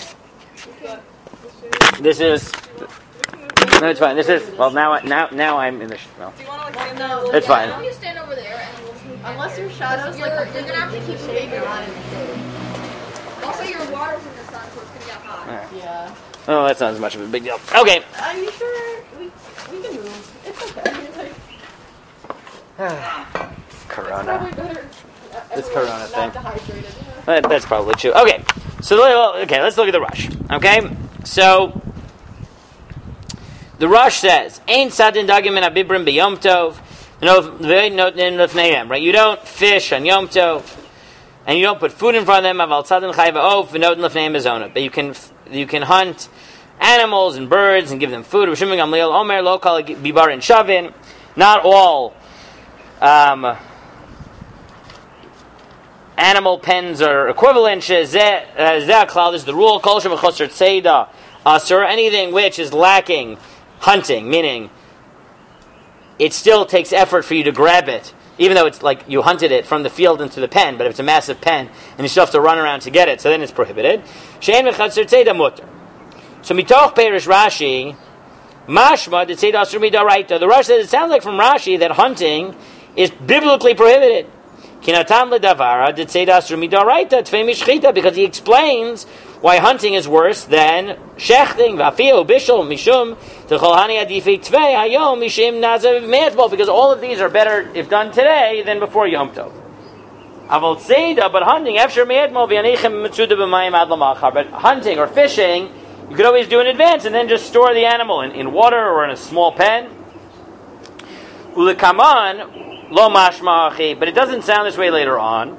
[SPEAKER 1] This is... No, it's fine. This is... Well, now I- now now I'm in the... Sh- well,
[SPEAKER 2] Do you want to like stand there?
[SPEAKER 3] No,
[SPEAKER 2] and
[SPEAKER 1] It's
[SPEAKER 2] look
[SPEAKER 1] fine.
[SPEAKER 2] down?
[SPEAKER 3] You stand over there, and we'll move unless your shadows like you're, you're gonna have to keep moving. You're not in the shade. Also, your water's in the sun, so it's gonna get hot.
[SPEAKER 1] Alright.
[SPEAKER 3] Yeah.
[SPEAKER 1] oh, that's not as much of a big deal. Okay.
[SPEAKER 3] Are you sure? We we can move. It's okay. It's like,
[SPEAKER 1] Corona.
[SPEAKER 3] probably better.
[SPEAKER 1] This
[SPEAKER 3] everyone
[SPEAKER 1] Corona
[SPEAKER 3] not
[SPEAKER 1] thing.
[SPEAKER 3] dehydrated.
[SPEAKER 1] That- That's probably true. Okay, so well, okay, let's look at the Rush. Okay, so the Rush says, "Ain't sadin dagim in abibrim b'yom tov." Right? You don't fish on Yom Tov, and you don't put food in front of them. Aval sadin chayv of v'notin lefnei mezona. But you can you can hunt animals and birds and give them food. Rishim gamliel omer lo kol bibar and shavin. Not all. Um, Animal pens are equivalent. Zeh cloud is the rule. Kol shemachosher tzeida asur. Anything which is lacking hunting, meaning it still takes effort for you to grab it, even though it's like you hunted it from the field into the pen. But if it's a massive pen and you still have to run around to get it, so then it's prohibited. Shein mechosher tzeida mutter. So mitoch perish Rashi mashma the tzeida asur midaraita. The Rashi says it sounds like from Rashi that hunting is biblically prohibited. Kinatan ledavara did say das rumidaraita tfei mishchita, because he explains why hunting is worse than shechting vafio bishul mishum techolhani adifi tvei hayom mishim nazav me'etbol, because all of these are better if done today than before Yom Tov. Aval tzeida, but hunting efshar me'etbol v'yanichem mitzuda b'mayim ad lamachar. But hunting or fishing, you could always do in advance and then just store the animal in, in water or in a small pen. Ulekaman. Lo mashma achi, but it doesn't sound this way later on.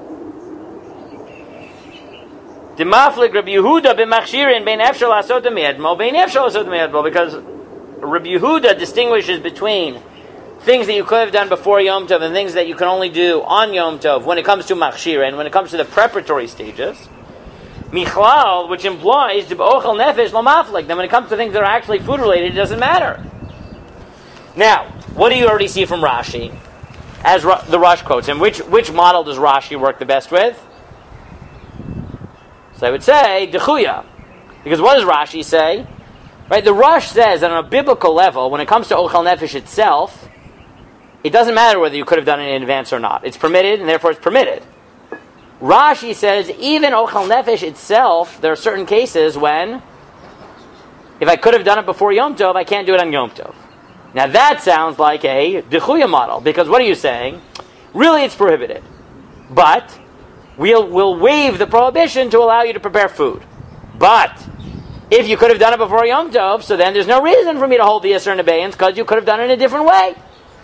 [SPEAKER 1] Demaflik Rabbi Yehuda b'machshirin bein efshal asot me'edmo bein efshal asot me'edmo, because Rabbi Yehuda distinguishes between things that you could have done before Yom Tov and things that you can only do on Yom Tov when it comes to machshirin, when it comes to the preparatory stages. Michlal, which implies d'ochel nefesh lo maflik. Then when it comes to things that are actually food related, it doesn't matter. Now, what do you already see from Rashi? As Ra- the Rush quotes him, which which model does Rashi work the best with? So I would say Dechuya, because what does Rashi say? Right, the Rush says that on a biblical level, when it comes to Ochel Nefesh itself, it doesn't matter whether you could have done it in advance or not. It's permitted, and therefore it's permitted. Rashi says even Ochel Nefesh itself, there are certain cases when, if I could have done it before Yom Tov, I can't do it on Yom Tov. Now that sounds like a Dechuya model, because what are you saying? Really, it's prohibited. But we'll, we'll waive the prohibition to allow you to prepare food. But if you could have done it before Yom Tov, so then there's no reason for me to hold the Yisr in abeyance because you could have done it in a different way.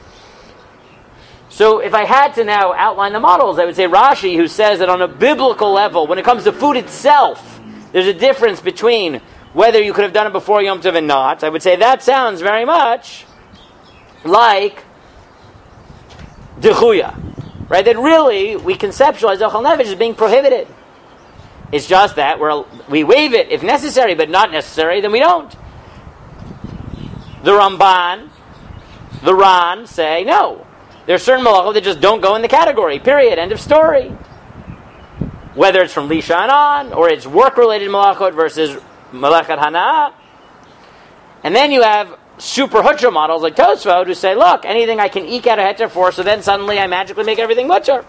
[SPEAKER 1] So if I had to now outline the models, I would say Rashi, who says that on a biblical level, when it comes to food itself, there's a difference between whether you could have done it before Yom Tov and not. I would say that sounds very much like Dechuya, right? That really we conceptualize Ochel Nefesh as being prohibited. It's just that we're, we waive it if necessary, but not necessary, then we don't. The Ramban, the Ran say no. There are certain malachot that just don't go in the category. Period. End of story. Whether it's from Lisha and on, or it's work-related malachot versus Melechat Hana'ah. And then you have super hutra models like Tosfot who say, look, anything I can eke out a heter for, so then suddenly I magically make everything mutter.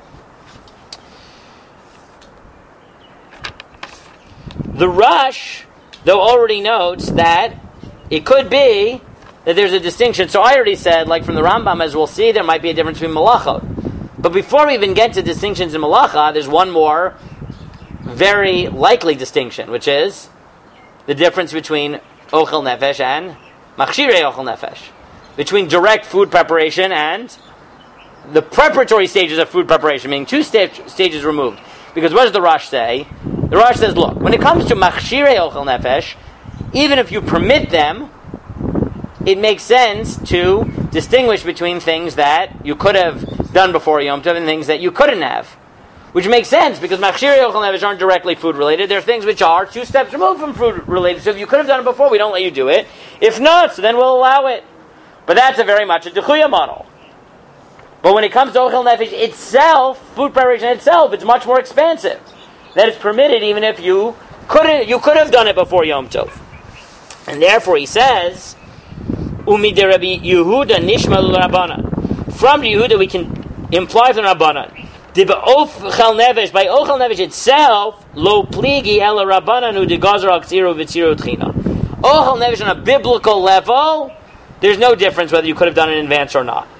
[SPEAKER 1] The Rush, though, already notes that it could be that there's a distinction. So I already said, like from the Rambam, as we'll see, there might be a difference between malachot. But before we even get to distinctions in malacha, there's one more very likely distinction, which is the difference between ochel nefesh and machshirei ochel nefesh, between direct food preparation and the preparatory stages of food preparation, meaning two sta- stages removed. Because what does the Rosh say? The Rosh says, look, when it comes to machshirei ochel nefesh, even if you permit them, it makes sense to distinguish between things that you could have done before Yom Tov and things that you couldn't have. Which makes sense, because machshirei ochel nefesh aren't directly food related. There are things which are two steps removed from food related. So if you could have done it before, we don't let you do it. If not, so then we'll allow it. But that's a very much a Dechuya model. But when it comes to ochel nefesh itself, food preparation itself, it's much more expansive. That it's permitted even if you couldn't, you could have done it before Yom Tov. And therefore he says, Umi de Rabbi Yehuda nishma l'Rabbanan. From Yehuda we can imply from Rabbanan. De b'ochel nefesh, by ochel nefesh itself, lo pligi el Rabbanan hu de gazer al ktziru v'tziru tchina. Ochel nefesh on a biblical level, there's no difference whether you could have done it in advance or not.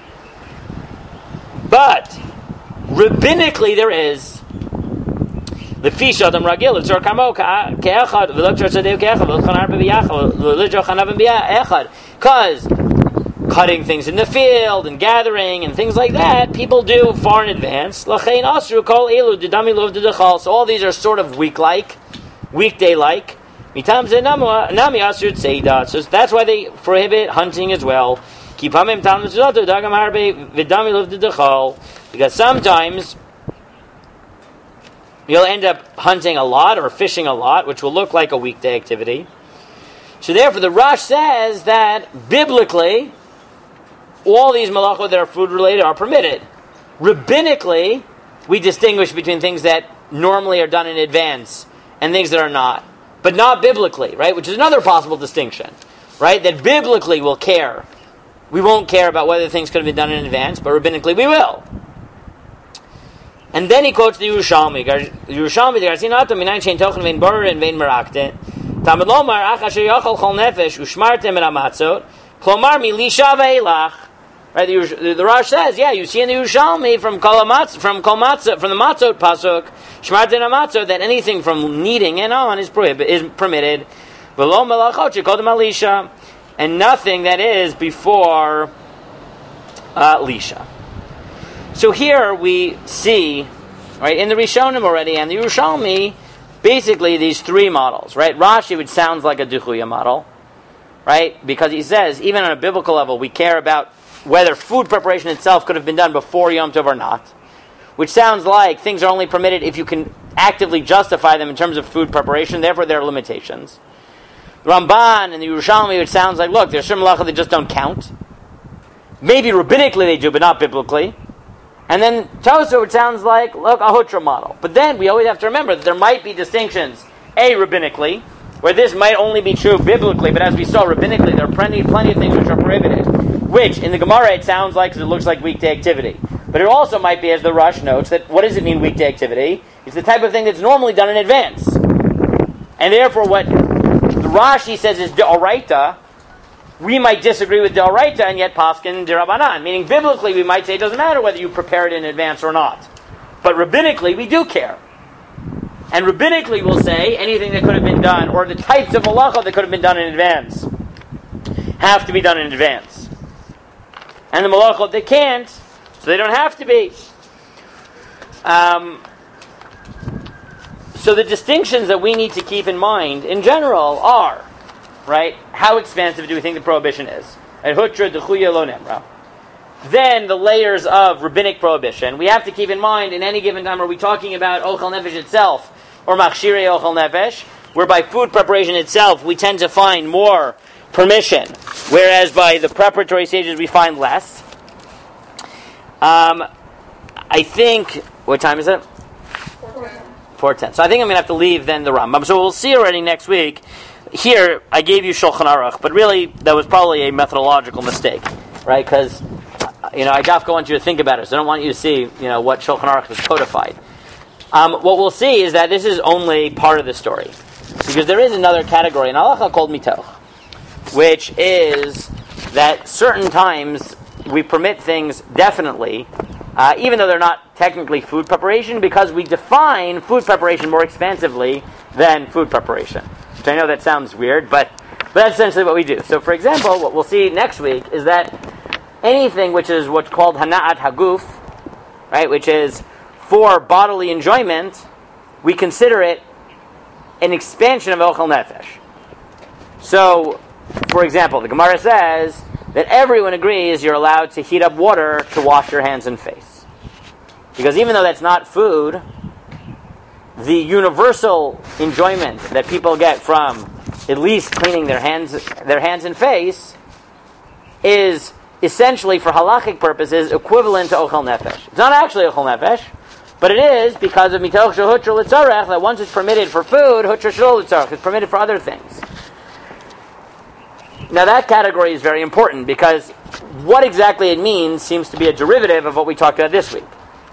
[SPEAKER 1] But rabbinically there is. The fish adam ragil it's or kamo ke'echad v'lo tzadeu ke'echad v'lo chanar b'yachad v'lo jochanav b'yachad. Because cutting things in the field and gathering and things like that, people do far in advance. L'chein asru kol elu didami lov didachal. So all these are sort of week-like, weekday-like. Mitam ze nami asru tzeidat. So that's why they prohibit hunting as well. Kipamim tam tzadatu dagam harbe v'dami lov didachal. Because sometimes you'll end up hunting a lot or fishing a lot, which will look like a weekday activity. So therefore, the Rosh says that biblically, all these malachot that are food related are permitted. Rabbinically, we distinguish between things that normally are done in advance and things that are not, but not biblically, right? Which is another possible distinction, right? That biblically we'll care. We won't care about whether things could have been done in advance, but rabbinically we will. And then he quotes the Yerushalmi. The Yerushalmi, the Garzinato, Minayin Shein Tochen Vein Borer and Vein Merakte. Tamid Lomar, Ach Asher Yochel Chol Nefesh, Ushmartem and Amatzot, Klomar Milisha Ve'elach. Right, the, the Rosh says, yeah, you see in the Yerushalmi from Kol Amatz, from Kol Matzot, from the Matzot pasuk, Shmartem and Amatzot, that anything from kneading and on is prohibit, is permitted. V'lo Melachot Shekodem Alisha, and nothing that is before uh, Lisha. So here we see, right, in the Rishonim already and the Yerushalmi, basically these three models, right? Rashi, which sounds like a Dechuya model, right? Because he says, even on a biblical level, we care about whether food preparation itself could have been done before Yom Tov or not, which sounds like things are only permitted if you can actively justify them in terms of food preparation, therefore there are limitations. The Ramban and the Yerushalmi, which sounds like, look, there's certain malachot that just don't count. Maybe rabbinically they do, but not biblically. And then Tosfot, which sounds like, look, a Hutra model. But then we always have to remember that there might be distinctions, A, rabbinically, where this might only be true biblically, but as we saw, rabbinically, there are plenty, plenty of things which are prohibited. Which, in the Gemara, it sounds like, because it looks like weekday activity. But it also might be, as the Rosh notes, that what does it mean, weekday activity? It's the type of thing that's normally done in advance. And therefore, what the Rashi says is D'oraita, we might disagree with D'oraita and yet Paskin D'Rabbanan. Meaning, biblically, we might say it doesn't matter whether you prepare it in advance or not. But rabbinically, we do care. And rabbinically we'll say anything that could have been done, or the types of malacha that could have been done in advance, have to be done in advance. And the malachot they can't, so they don't have to be. Um, so the distinctions that we need to keep in mind in general are, right, how expansive do we think the prohibition is? Then the layers of rabbinic prohibition. We have to keep in mind, in any given time, are we talking about ochel nefesh itself, or machshirei ochel nefesh, where by food preparation itself we tend to find more permission, whereas by the preparatory stages we find less. Um, I think, what time is it? four ten. So I think I'm going to have to leave then the Rambam. So we'll see already next week. Here, I gave you Shulchan Aruch, but really that was probably a methodological mistake, right? Because, you know, I don't want you to think about it, so I don't want you to see, you know, what Shulchan Aruch has codified. Um, what we'll see is that this is only part of the story. Because there is another category in halacha called mitoch, which is that certain times we permit things definitely, uh, even though they're not technically food preparation, because we define food preparation more expansively than food preparation. Which I know that sounds weird, but, but that's essentially what we do. So for example, what we'll see next week is that anything which is what's called hana'at haguf, right, which is for bodily enjoyment, we consider it an expansion of ochel nefesh. So, for example, the Gemara says that everyone agrees you're allowed to heat up water to wash your hands and face. Because even though that's not food, the universal enjoyment that people get from at least cleaning their hands their hands and face is essentially, for halachic purposes, equivalent to ochel nefesh. It's not actually ochel nefesh, but it is because of mitoch shehutra l'tzarech, that once it's permitted for food, hutra shelo l'tzarech, it's permitted for other things. Now that category is very important because what exactly it means seems to be a derivative of what we talked about this week.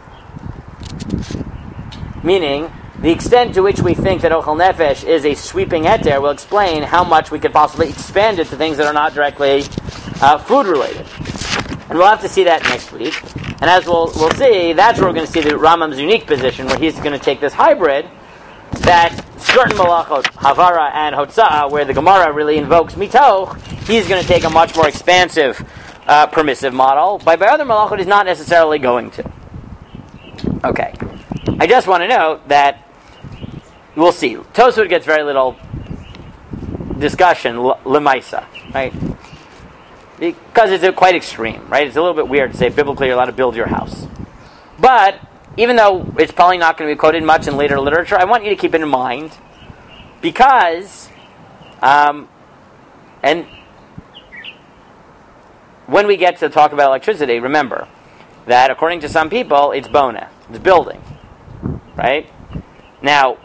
[SPEAKER 1] Meaning, the extent to which we think that ochel nefesh is a sweeping heter will explain how much we could possibly expand it to things that are not directly uh, food related. And we'll have to see that next week. And as we'll we'll see, that's where we're going to see the Rambam's unique position, where he's going to take this hybrid that certain malachot, havara and hotza'a, where the Gemara really invokes mitoch, he's going to take a much more expansive, uh, permissive model. But by other malachot, he's not necessarily going to. Okay. I just want to note that we'll see. Tosfot gets very little discussion, lemaisa, right? Because it's quite extreme, right? It's a little bit weird to say biblically you're allowed to build your house. But even though it's probably not going to be quoted much in later literature, I want you to keep it in mind because, um, and when we get to talk about electricity, remember that according to some people, it's bona, it's building. Right? Now,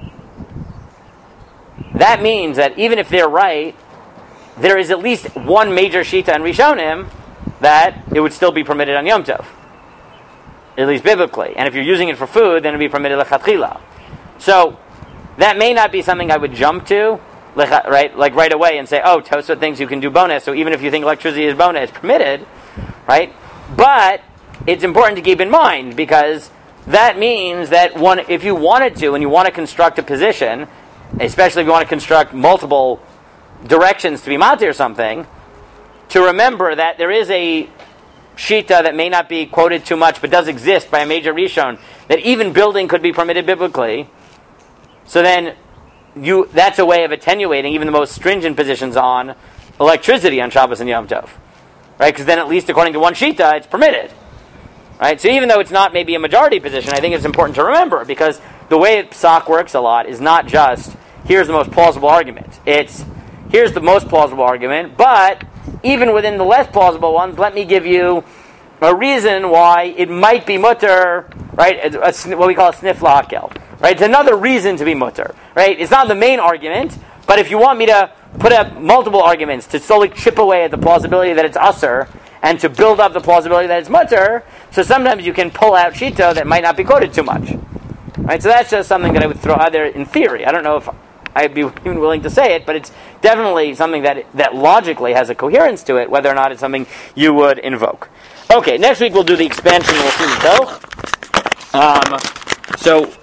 [SPEAKER 1] that means that even if they're right, there is at least one major shita in Rishonim that it would still be permitted on Yom Tov. At least biblically. And if you're using it for food, then it would be permitted lechatchila. So, that may not be something I would jump to, right, like right away and say, oh, Tosfot thinks you can do bonus, so even if you think electricity is bonus, it's permitted, right? But it's important to keep in mind because that means that one, if you wanted to, and you want to construct a position, especially if you want to construct multiple directions to be mounted or something, to remember that there is a shita that may not be quoted too much, but does exist by a major Rishon, that even building could be permitted biblically. So then, you that's a way of attenuating even the most stringent positions on electricity on Shabbos and Yom Tov, right? Because then, at least according to one shita, it's permitted. Right? So even though it's not maybe a majority position, I think it's important to remember because the way Psak works a lot is not just here's the most plausible argument. It's here's the most plausible argument, but even within the less plausible ones, let me give you a reason why it might be mutter, right? A, a, what we call a snif lahakel, right? It's another reason to be mutter, right? It's not the main argument, but if you want me to put up multiple arguments to slowly chip away at the plausibility that it's usser, and to build up the plausibility that it's mutter, so sometimes you can pull out shita that might not be quoted too much. Right? So that's just something that I would throw out there in theory. I don't know if I'd be even willing to say it, but it's definitely something that that logically has a coherence to it, whether or not it's something you would invoke. Okay, next week we'll do the expansion, we'll see the Um So